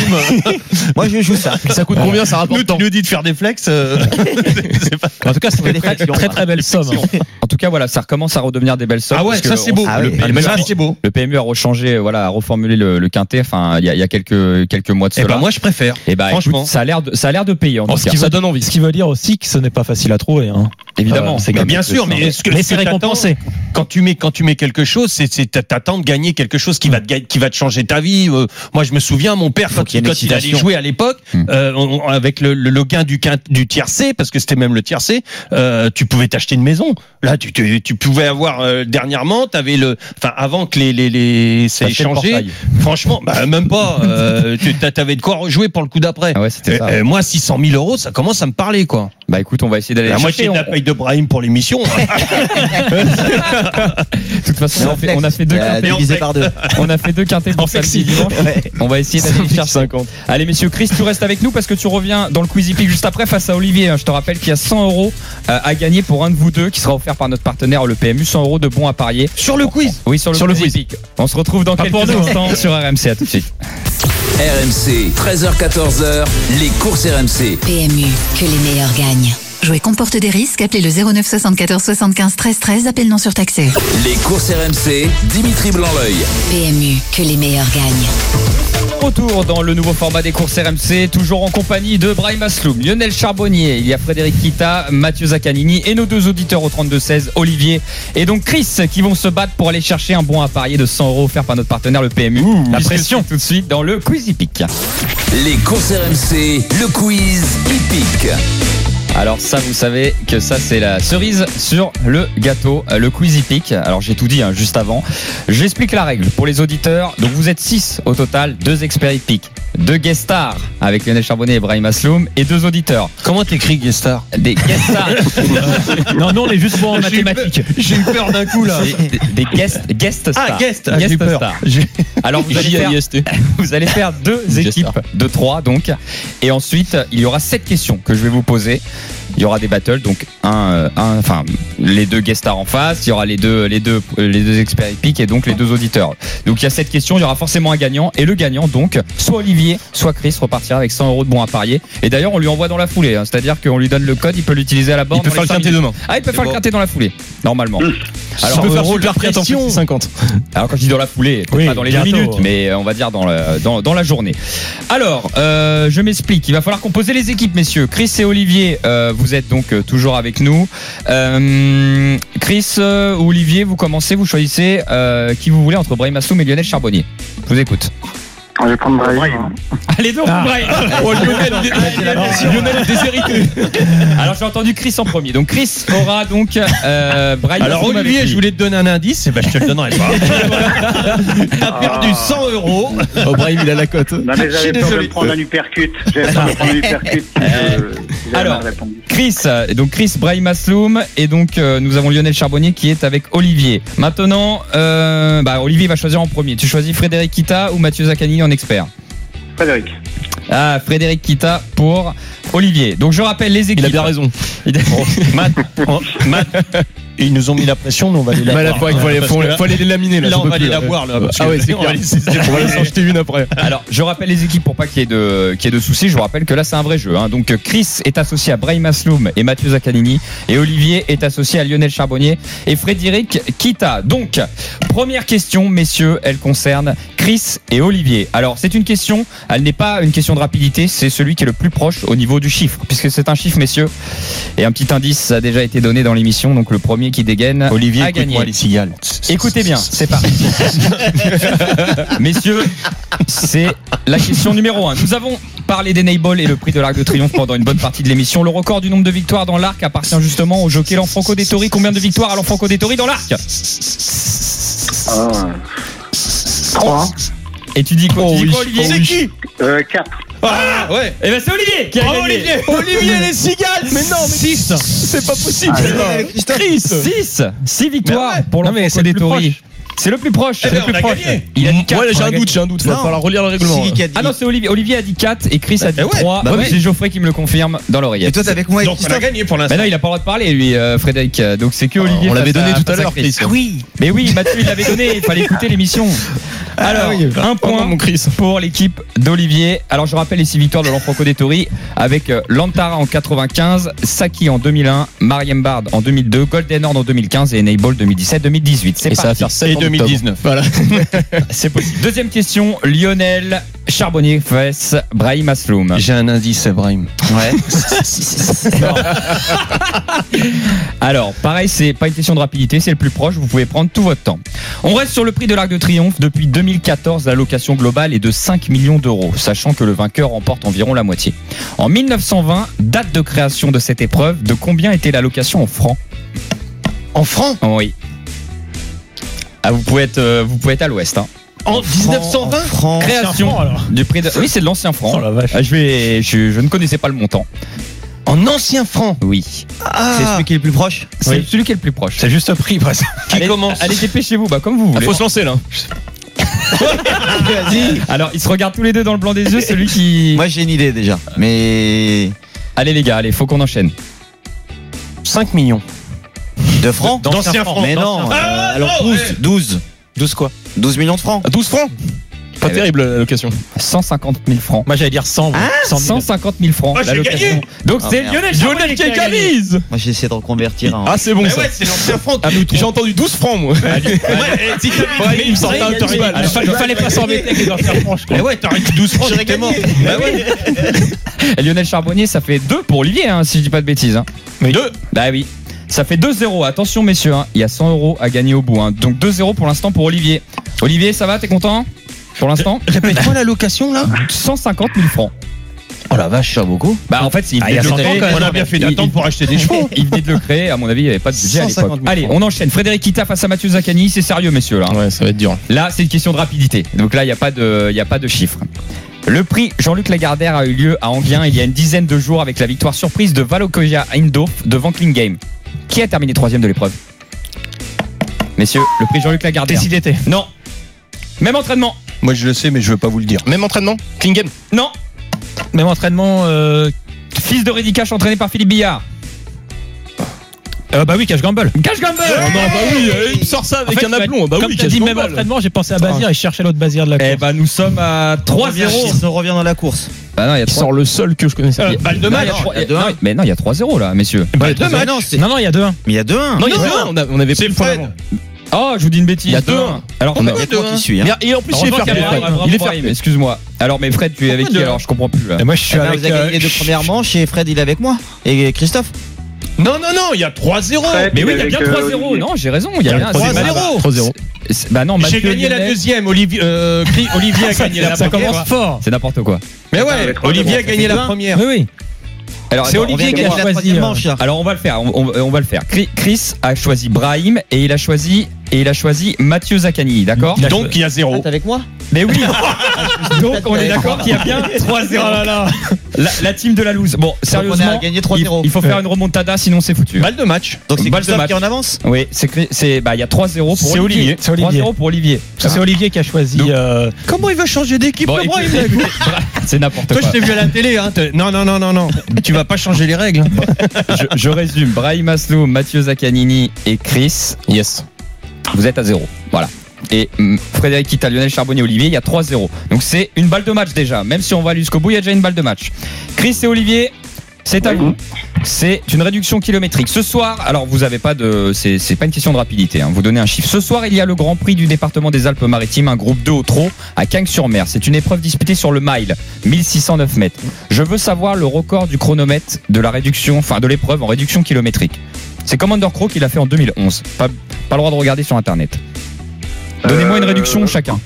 Moi je joue ça. Ça coûte combien? Ça rapporte nous, tu nous dis de faire des flex. euh, c'est pas- En tout cas, c'est des une très, fractions, très très belle somme. hein. En tout cas, voilà, ça recommence à redevenir des belles sommes. Ah ouais, parce que ça c'est on- beau. Ah le, oui. le- Mais le- ça, c'est beau. le P M U a rechangé, voilà, a reformulé le, le quintet. Enfin, il y a, il y a quelques quelques mois de Eh cela. ben, moi, je préfère. Et bah, franchement. écoute, ça a l'air de ça a l'air de payer en Bon, tout ce cas. qui Ça veut- donne envie. Ce qui veut dire aussi que ce n'est pas facile à trouver. Hein. Évidemment. Euh, c'est Mais quand bien même- sûr, mais est-ce que mais ce c'est que t'attends- récompensé. Quand tu mets quand tu mets quelque chose, c'est c'est t'attends de gagner quelque chose qui va te ga- qui va te changer ta vie. Euh, moi, je me souviens, mon père Faut quand, qu'il y ait il, une quand il allait excitation. jouer à l'époque, Hmm. euh, on- on- avec le, le, le gain du quint, du tiercé, parce que c'était même le tiercé, euh, tu pouvais t'acheter une maison. Là, tu tu, tu pouvais avoir euh, dernièrement, t'avais le, enfin avant que les les les ça ait Acheter le changé. portail. Franchement, bah même pas. Euh, tu t'a- t'avais de quoi rejouer pour le coup d'après. Ah ouais, c'était ça. Euh, euh, moi, six cent mille euros, ça commence à me parler, quoi. Bah écoute, on va essayer d'aller La les moitié chercher. de la On- paye de Brahim pour l'émission. De toute façon, on a fait, on a fait deux Euh, quintés. divisé par deux. On a fait deux quintés pour samedi et dimanche. On va essayer d'aller les chercher. Allez messieurs, Chris, tu restes avec nous parce que tu reviens dans le Quizy Peak juste après face à Olivier. Je te rappelle qu'il y a cent euros euh, à gagner pour un de vous deux qui sera offert par notre partenaire le P M U. cent euros de bons à parier. Sur le quiz. Oui, sur le, Sur le Quizy Peak. On se retrouve dans Pas quelques pour nous, hein. instants sur R M C. À tout de suite. R M C, treize heures quatorze heures, les courses R M C. P M U, que les meilleurs gagnent. Jouer comporte des risques. Appelez le zéro neuf soixante-quatorze soixante-quinze treize treize. Appel non surtaxé. Les courses R M C, Dimitri Blanc-L'œil. P M U, que les meilleurs gagnent. Retour dans le nouveau format des courses R M C, toujours en compagnie de Brahim Asloum, Lionel Charbonnier, il y a Frédéric Kita, Mathieu Zaccanini et nos deux auditeurs au trente-deux seize, Olivier et donc Chris, qui vont se battre pour aller chercher un bon à parier de cent euros offert par notre partenaire le P M U. la Puisque pression. c'est tout de suite dans le Quizy Peak. Les courses R M C, le quiz hippique. Alors ça, vous savez que ça c'est la cerise sur le gâteau, euh, le Quizy Peak. Alors j'ai tout dit hein, juste avant. J'explique la règle pour les auditeurs. Donc vous êtes six au total, deux experts hippiques, deux guest stars avec Lionel Charbonnier et Brahim Asloum et deux auditeurs. Comment t'écris Guestar? Des guest stars. Non, non, on est juste bon en mathématiques. J'ai eu peur d'un coup là. Des, des guest, guest stars. Ah, guest, ah, j'ai eu peur. stars. Alors vous allez, J faire, I S T. vous allez faire deux Guest équipes star. de trois donc. Et ensuite, il y aura sept questions que je vais vous poser. Il y aura des battles, donc un, euh, un, enfin les deux guest stars en face. Il y aura les deux, les deux, les deux experts épiques et donc les deux auditeurs. Donc il y a sept questions. Il y aura forcément un gagnant et le gagnant donc soit Olivier, soit Chris repartira avec cent euros de bons à parier. Et d'ailleurs on lui envoie dans la foulée. Hein, c'est-à-dire qu'on lui donne le code, il peut l'utiliser à la borne. Il peut dans faire les le cinq quintet minutes. demain. Ah, il peut faire le quintet dans la foulée, normalement. Alors, tu peux faire euros, super la prêt en pression. flexi cinquante. Alors quand je dis dans la foulée, peut-être Oui, pas dans les deux bientôt. minutes, mais euh, on va dire dans, le, dans, dans la journée. Alors, euh, je m'explique. Il va falloir composer les équipes, messieurs. Chris et Olivier, euh, vous êtes donc euh, toujours avec nous. Euh, Chris euh, ou Olivier, vous commencez, vous choisissez euh, qui vous voulez entre Brahim Asloum et Lionel Charbonnier. Je vous écoute. Je vais prendre Brahim. Allez donc, Ah. Brahim. Oh, Lionel, Lionel est déshérité. Alors j'ai entendu Chris en premier. Donc Chris aura donc euh, Brahim. Alors Asloum Olivier, avec lui. je voulais te donner un indice, et ben je te le donnerai pas. T'as perdu cent euros. Oh, Brahim, il a la cote. Non, mais Je suis j'avais peur de désolé. me prendre un uppercut. J'avais peur de me prendre un uppercut. si je- si j'avais Alors, mal répondu. Chris, euh, donc Chris, Brahim Asloum et donc euh, nous avons Lionel Charbonnier qui est avec Olivier. Maintenant, euh, bah, Olivier va choisir en premier. Tu choisis Frédéric Kita ou Mathieu Zaccani en expert? Frédéric. Ah, Frédéric Kita pour Olivier. Donc je rappelle les équipes. Il a bien raison. Oh, Matt, oh, Matt, ils nous ont mis la pression, nous on va les la Bah, là, boire. faut, faut, aller- faut, Parce que faut aller les laminer là. là, j'en on peux va plus, aller la là. boire là. parce Ah que ouais, c'est on va clair. laisser- On va s'en jeter une après. Alors, je rappelle les équipes pour pas qu'il y ait de, qu'il y ait de soucis. Je vous rappelle que là, c'est un vrai jeu. Hein. Donc, Chris est associé à Brahim Asloum et Mathieu Zaccanini. Et Olivier est associé à Lionel Charbonnier et Frédéric Kita. Donc, première question, messieurs, elle concerne Chris et Olivier. Alors, c'est une question, elle n'est pas une question de rapidité, c'est celui qui est le plus proche au niveau du chiffre, puisque c'est un chiffre, messieurs. Et un petit indice a déjà été donné dans l'émission. Donc, le premier qui dégaine Olivier, a gagné. écoute-moi les cigales. Écoutez bien, c'est parti. Messieurs, c'est la question numéro un. Nous avons parlé d'Enable et le prix de l'Arc de Triomphe pendant une bonne partie de l'émission. Le record du nombre de victoires dans l'Arc appartient justement au jockey Lanfranco Dettori. Combien de victoires à Lanfranco Dettori dans l'Arc? Ah, trois. Et tu dis quoi, Oh tu dis oui, quoi, Olivier? oh C'est oui. qui euh, quatre. Ah ouais. Eh ben c'est Olivier qui a Bravo, gagné. Olivier. Olivier les cigales. Mais non, mais six. C'est pas possible. Chris. six six victoires Mais ouais. pour Non, mais Lanfranco c'est le plus Dettori. proche. C'est le plus proche. Eh C'est ben, le plus on a proche. gagné. Il a dit quatre. Ouais, j'ai on a un gagné. doute, j'ai un doute. Va Non. falloir relire le règlement. C'est qui qui a dit Ah non, c'est Olivier. Olivier a dit quatre et Chris a dit Eh ouais, trois. bah Ouais, ouais. c'est Geoffrey qui me le confirme dans Et l'oreillette. toi, t'es avec moi et Donc on a Christophe. gagné pour Mais l'instant. non, il a pas le droit de parler, lui, euh, Frédéric. Donc c'est que Olivier. On l'avait face donné à- tout à face l'heure, Chris. Ah oui. Mais oui, Mathieu, il l'avait donné. Il fallait écouter l'émission. Alors, oui. un Pardon, point mon Chris. pour l'équipe d'Olivier. Alors, je rappelle les six victoires de Lanfranco Dettori avec euh, Lantara en quatre-vingt-quinze, Saki en deux mille un, Mariam Bard en deux mille deux, Golden Horn en deux mille quinze et Enable deux mille dix-sept deux mille dix-huit. C'est Et ça va parti. faire sept Et en deux mille dix-neuf. Voilà. C'est possible. Deuxième question, Lionel Charbonnier face Brahim Asloum. J'ai un indice, Brahim. Ouais. Alors, pareil, c'est pas une question de rapidité, c'est le plus proche, vous pouvez prendre tout votre temps. On reste sur le prix de l'Arc de Triomphe. Depuis deux mille quatorze, l'allocation globale est de cinq millions d'euros, sachant que le vainqueur remporte environ la moitié. En mille neuf cent vingt, date de création de cette épreuve, de combien était l'allocation en francs? En francs. Oui. Ah, vous pouvez être, euh, vous pouvez être à l'ouest. Hein. En dix-neuf cent vingt. France. Création franc, alors. du prix de... Oui, c'est de l'ancien franc. Oh la vache. Ah, je, vais... je, je ne connaissais pas le montant. En ancien franc. Oui. C'est celui qui est le plus proche. C'est Oui. celui qui est le plus proche. C'est juste prix, presque. Qui allez, commence Allez, dépêchez-vous, bah, comme vous Ah, voulez. faut se lancer là. Vas-y. Alors, ils se regardent tous les deux dans le blanc des yeux, celui qui... Moi, j'ai une idée déjà. Mais. Allez les gars, allez, faut qu'on enchaîne. cinq millions. De francs D'ancien franc. Mais non. Ah, euh, alors non, douze. ouais. douze. douze quoi? douze millions de francs. douze francs. Pas Eh terrible la location. cent cinquante mille francs. Moi j'allais dire cent. cent mille. cent cinquante mille francs. Moi, j'ai l'allocation. gagné. Donc Ah, c'est merde. Lionel Charbonnier Lionel qui qui a gagné. égalise. Moi, j'ai essayé de reconvertir en. Ah, c'est bon Mais ça. ouais, c'est l'ancien franc. J'ai entendu douze francs moi. Ouais, eh, si t'avais- Ouais, il me sortait un autorisal. Alors, il fallait pas s'embêter avec les anciens francs, je crois. Mais ouais, t'aurais dit douze francs, j'étais mort. Bah ouais. Et Lionel Charbonnier, ça fait deux pour Olivier, hein, si je dis pas de bêtises. Hein. Deux. Bah oui. Ça fait deux zéro. Attention messieurs, hein. Il y a cent euros à gagner au bout. Hein. Donc deux zéro pour l'instant pour Olivier. Olivier, ça va, t'es content pour l'instant? Répète-moi la location là. cent cinquante mille francs. Oh la vache, ça beaucoup. Bah en fait, il Ah, il y venait a de le cent ans, créer. quand même. On a bien fait Il- d'attendre il- pour acheter des chevaux. Il venait de le créer, à mon avis, il n'y avait pas de budget à cent cinquante l'époque. mille Allez, francs. on enchaîne. Frédéric Kita face à Mathieu Zaccani, c'est sérieux messieurs là. Ouais, ça va être dur. Là, c'est une question de rapidité. Donc là, il n'y a pas de, il y a pas de chiffres. Le prix Jean-Luc Lagardère a eu lieu à Enghien il y a une dizaine de jours avec la victoire surprise de Valokoja Eindhoven devant Klingame. Qui a terminé troisième de l'épreuve? Messieurs, le prix Jean-Luc Lagardère. Décidé t'es. Non. Même entraînement. Moi je le sais, mais je veux pas vous le dire. Même entraînement. Klingame. Non. Même entraînement. Euh... Fils de Redicache entraîné par Philippe Billard. euh, bah oui, Cash Gamble. Cash Gamble. Oh non, bah oui, il sort ça avec En fait, un aplomb. Bah Comme oui, t'as dit Cash même Gamble. entraînement, j'ai pensé à Bazir et je cherchais l'autre Bazir de la course. Eh ben, nous sommes à trois zéro. On revient dans la course. Bah non, il y a Il trois. sort le seul que je connaissais. Euh, balle de Non, il y match. a trois- il y a deux non, un. mais non, il y a trois zéro là, messieurs. Balle de Non, match. non, c'est- Non, non, il y a deux un. Mais il y a deux un. Non, il y a deux un. On a- on avait C'est plus le point Fred. d'avant. Oh, je vous dis une bêtise. Il y a deux un. Alors, On on a a- moi qui suis. Hein. Et en plus, il est Heureusement fair qu'il y a play. Brahim, Il est bravo fair Brahim, play. excuse-moi. Alors, mais Fred, tu es avec Pourquoi qui deux alors? Je comprends plus là. Et moi je suis Eh ben, avec. vous avez euh, gagné les deux premières manches et Fred il est avec moi. Et Christophe Non, non, non, il y a trois zéro. Fred, Mais oui, il y a avec, bien euh, trois zéro. Olivier. Non, j'ai raison. Il y a bien trois zéro. trois zéro. C'est- Bah non, J'ai Mathieu gagné la Lyonnais, deuxième. Olivier, euh, Cri- Olivier a gagné la Ça première. commence fort. c'est n'importe quoi. Mais Attends, ouais, mais trois Olivier zéro, a gagné la première. Oui, oui. Alors, C'est attends, Olivier on qui vient a de- la choisi, troisième euh, manche, là. Alors on va le faire, on, on- on va le faire. Chris- Chris a choisi Brahim et il a choisi et il a choisi Mathieu Zaccani, d'accord? Il a Donc il y a zéro. T'es avec moi? Mais oui. Donc on est d'accord qu'il y a bien trois zéro. Oh là là. La, la team de la loose. Bon, on sérieusement, a gagné trois il, zéro. il faut faire une remontada sinon c'est foutu. Balle de match. Donc c'est Balle de Christophe match. qui est en avance? Oui, c'est Chris- c'est bah il y a trois zéro pour C'est Olivier. Olivier. C'est Olivier. trois zéro pour Olivier. C'est Olivier qui a choisi. Donc- euh, Comment il va changer d'équipe, Bon, le Brahim, écoute, là, écoute. c'est n'importe Toi, quoi. je t'ai vu à la télé. Hein. t'es- Non, non, non, non, non. Tu vas pas changer les règles. Je, je résume. Brahim Aslo, Mathieu Zaccanini et Chris. Yes. Vous êtes à zéro. Voilà. Et hum, Frédéric Kita, Lionel Charbonnier, Olivier, il y a trois zéro. Donc c'est une balle de match déjà. Même si on va aller jusqu'au bout, il y a déjà une balle de match. Chris et Olivier, c'est à vous. C'est une réduction kilométrique. Ce soir, alors vous avez pas de, c'est, c'est pas une question de rapidité. Hein, vous donnez un chiffre. Ce soir, il y a le Grand Prix du département des Alpes-Maritimes, un groupe deux au trot à Cagnes-sur-Mer. C'est une épreuve disputée sur le mile, mille six cent neuf mètres. Je veux savoir le record du chronomètre de la réduction, enfin de l'épreuve en réduction kilométrique. C'est Commander Crow qui l'a fait en deux mille onze. Pas, pas le droit de regarder sur Internet. Donnez-moi une Euh, réduction chacun.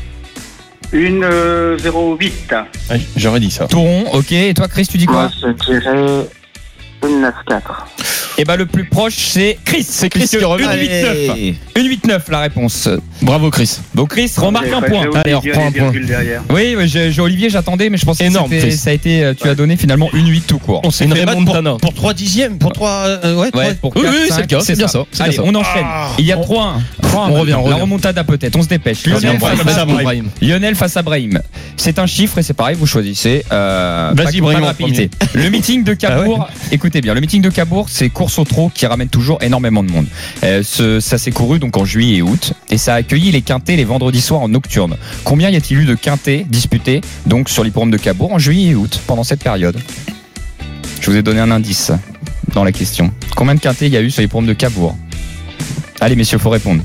Une euh, zéro huit. Ouais, J'aurais dit ça. Touron, ok. Et toi, Chris, tu dis quoi? Moi, je dirais une neuf quatre. Eh ben le plus proche, c'est Chris. C'est Chris qui revient. Une huit neuf. Allez. Une huit neuf la réponse. Bravo, Chris. Donc Chris remarque un point. Allez, on reprend un point. Derrière. Oui, oui, j'ai, j'ai Olivier, j'attendais, mais je pensais Énorme, que c'était- Chris. ça a été, euh, tu as donné finalement une huit tout court. On s'est Une fait battre remontana. pour, pour trois dixièmes, pour trois. euh, ouais, Ouais, trois- pour Oui, quatre, oui, c'est cinq, le cas, c'est bien ça, c'est Allez, bien ça. on enchaîne. Ah. Il y a trois un. On revient, on La revient. remontada peut-être, on se dépêche. Revient, Lionel face, Brahim, à Brahim. Brahim. Lionel face à Brahim. C'est un chiffre et c'est pareil, vous choisissez. Euh, Vas-y, pas- Brahim pas de en rapidité. Le meeting de Cabourg, écoutez bien, le meeting de Cabourg, c'est course au trot qui ramène toujours énormément de monde. Euh, ce- ça s'est couru donc en juillet et août et ça a accueilli les quintés les vendredis soirs en nocturne. Combien y a-t-il eu de quintés disputés donc sur l'hippodrome de Cabourg en juillet et août pendant cette période? Je vous ai donné un indice dans la question. Combien de quintés il y a eu sur l'hippodrome de Cabourg? Allez messieurs, faut répondre.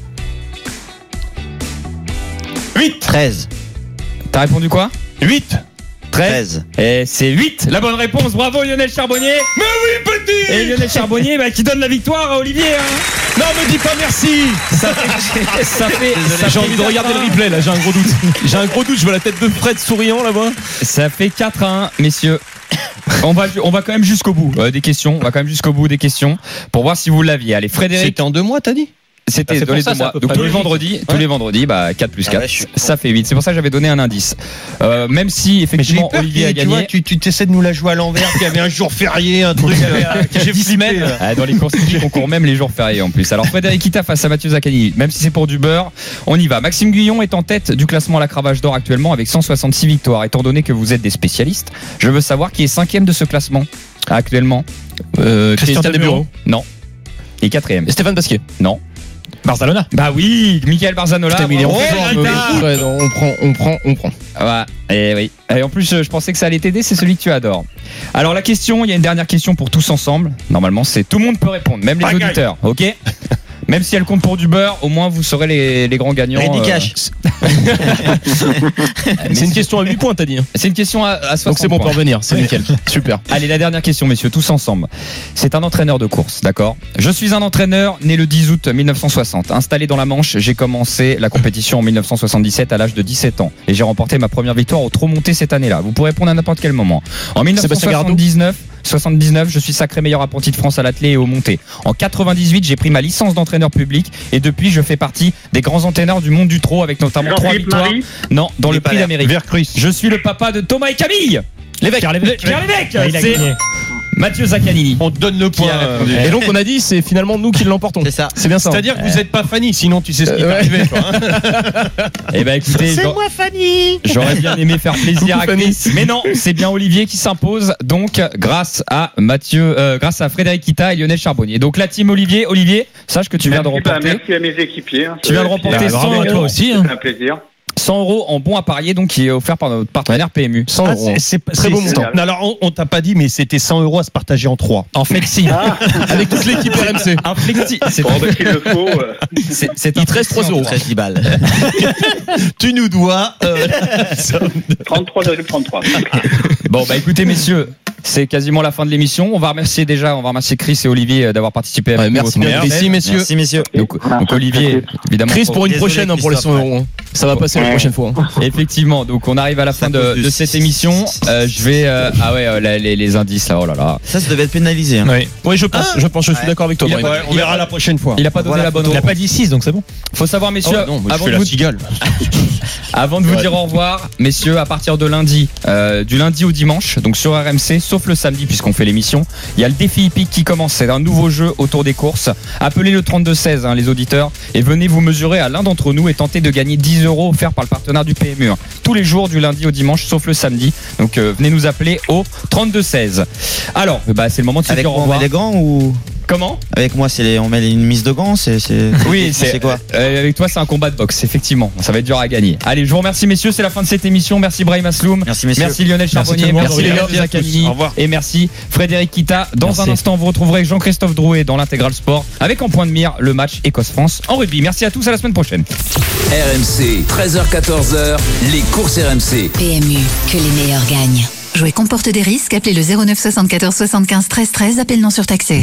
huit. treize. T'as répondu quoi? huit. treize. Et c'est huit. La bonne réponse. Bravo Lionel Charbonnier. Mais oui, petit. Et Lionel Charbonnier bah, qui donne la victoire à Olivier. Hein. Non, me dis pas merci. Ça fait, ça fait, ça J'ai fait envie de regarder le replay là, j'ai un gros doute. J'ai un gros doute, je vois la tête de Fred souriant là-bas. Ça fait quatre à un, messieurs. On va, on va quand même jusqu'au bout euh, des questions. On va quand même jusqu'au bout des questions pour voir si vous l'aviez. Allez, Frédéric. C'était en deux mois, t'as dit? C'était Ah, c'est dans pour les ça, deux c'est à mois. peu Donc près tous les logique. vendredis, tous Ouais. les vendredis, bah quatre plus Ah quatre, ouais, je suis ça fait huit. C'est pour ça que j'avais donné un indice. Euh, même si Mais j'ai effectivement peur Olivier a qu'il- tu vois, gagné. tu, tu essaies de nous la jouer à l'envers, qu'il y avait un jour férié, un truc. euh, J'ai flippé. là. Ah, dans les courses hippiques, on court même les jours fériés en plus. Alors Frédéric Kita face à Mathieu Zaccani, même si c'est pour du beurre, on y va. Maxime Guyon est en tête du classement à la cravache d'or actuellement avec cent soixante-six victoires. Étant donné que vous êtes des spécialistes, je veux savoir qui est cinquième de ce classement actuellement. Euh, Christian Christian Debureau. Debureau. Non. Et quatrième. Et Stéphane Basquiat. Non. Barcelona. Bah oui, Michael Barzanola. Putain, mais il est en bravo. forme, Gaëtan. Fred. On prend, on prend, on prend. Ah bah, et oui. Et en plus, je pensais que ça allait t'aider, c'est celui que tu adores. Alors la question, il y a une dernière question pour tous ensemble. Normalement, c'est tout le monde peut répondre, même les Bagaille. auditeurs, ok? Même si elle compte pour du beurre, au moins vous serez les, les grands gagnants. Ready euh, cash. C'est une question à huit points, t'as dit. hein. C'est une question à, à soixante Donc c'est bon, on peut points. revenir, c'est nickel. Super. Allez, la dernière question, messieurs, tous ensemble. C'est un entraîneur de course, d'accord? Je suis un entraîneur né le dix août mille neuf cent soixante. Installé dans la Manche, j'ai commencé la compétition en mille neuf cent soixante-dix-sept à l'âge de dix-sept ans. Et j'ai remporté ma première victoire au trot monté cette année-là. Vous pouvez répondre à n'importe quel moment. En mille neuf cent soixante-dix-neuf, soixante-dix-neuf, je suis sacré meilleur apprenti de France à l'attelé et au monté. En quatre-vingt-dix-huit, j'ai pris ma licence d'entraîneur public et depuis, je fais partie des grands entraîneurs du monde du trot avec notamment trois Jean-Philippe victoires. Marie. Non, dans le prix d'Amérique. Vercruz. Je suis le papa de Thomas et Camille. L'évêque. Pierre Lévesque. Pierre Lévesque, Ah, il a c'est gagné. Mathieu Zaccanini. On te donne le point. Qui a euh, répondu. Et donc on a dit, c'est finalement nous qui l'emportons. C'est ça. C'est bien ça. C'est-à-dire que vous n'êtes pas Fanny, sinon tu sais ce qui Euh, est ouais. arrivé. Toi, hein. Eh ben écoutez, C'est j'aurais- moi Fanny. j'aurais bien aimé faire plaisir à Coucou, Chris, mais non, c'est bien Olivier qui s'impose. Donc grâce à Mathieu, euh, grâce à Frédéric Kita et Lionel Charbonnier. Donc la team Olivier, Olivier, sache que tu viens de Merci, bah, remporter merci à mes équipiers. hein. Tu viens de C'est- remporter c'est- cent bravo à toi euros. aussi. hein. C'est un plaisir. cent euros en bon à parier, donc qui est offert par notre partenaire P M U. cent Ah, euros. c'est- c'est- Très c'est- beau c'est- montant. Non, alors on, on t'a pas dit, mais c'était cent euros à se partager en trois. En flexi. Avec toute l'équipe R M C. Un flexi, c'est Bon, bah, s'il le faut. euh, c'est- c'est Il un te reste flexi trois euros. en treize balles. Tu nous dois. euh, trente-trois virgule trente-trois. Bon bah écoutez messieurs, c'est quasiment la fin de l'émission. On va remercier déjà, on va remercier Chris et Olivier d'avoir participé à Ouais, merci, merci messieurs. Merci messieurs. Donc, donc Olivier, évidemment. Chris pour une Désolé, prochaine hein, pour les cent euros. Ça va passer la prochaine fois. Effectivement, donc on arrive à la fin de, de cette émission. Euh, je vais euh, ah ouais euh, les, les indices là, oh là là. Ça, ça devait être pénalisé. Hein. Oui, oui, je pense, Ah je pense, je suis ouais. d'accord avec toi. Il a Brian. pas- On verra la prochaine fois. Il a pas donné Voilà, la bonne Il n'a réponse. pas dit six, donc c'est bon. Faut savoir messieurs, Ah ouais, non, moi, je avant fais de la vous cigale. Avant de vous dire au revoir, messieurs, à partir de lundi, euh, du lundi au dimanche, donc sur R M C, sauf le samedi puisqu'on fait l'émission, il y a le défi hippique qui commence. C'est un nouveau jeu autour des courses. Appelez le trente-deux seize, hein, les auditeurs, et venez vous mesurer à l'un d'entre nous et tenter de gagner dix euros offerts par le partenaire du P M U. Tous les jours du lundi au dimanche, sauf le samedi. Donc euh, venez nous appeler au trente-deux seize. Alors, bah, c'est le moment de se Avec dire au moi, on met revoir. les gants ou Comment avec moi, c'est les... on met une mise de gants, c'est c'est Oui, c'est c'est quoi euh, avec toi, c'est un combat de boxe, effectivement. Ça va être dur à gagner. Allez, je vous remercie, messieurs. C'est la fin de cette émission. Merci Brahim Asloum. Merci messieurs. Merci Lionel Charbonnier, tout le monde. merci, Merci les à gars de Zakani, Au revoir. et merci Frédéric Kita. Dans Merci. un instant, vous retrouverez Jean-Christophe Drouet dans l'intégral sport avec en point de mire le match Écosse-France en rugby. Merci à tous, à la semaine prochaine. R M C, treize heures quatorze heures, les courses R M C. P M U, que les meilleurs gagnent. Jouer comporte des risques. Appelez le zéro neuf soixante-quatorze soixante-quinze treize treize. Appel non surtaxé.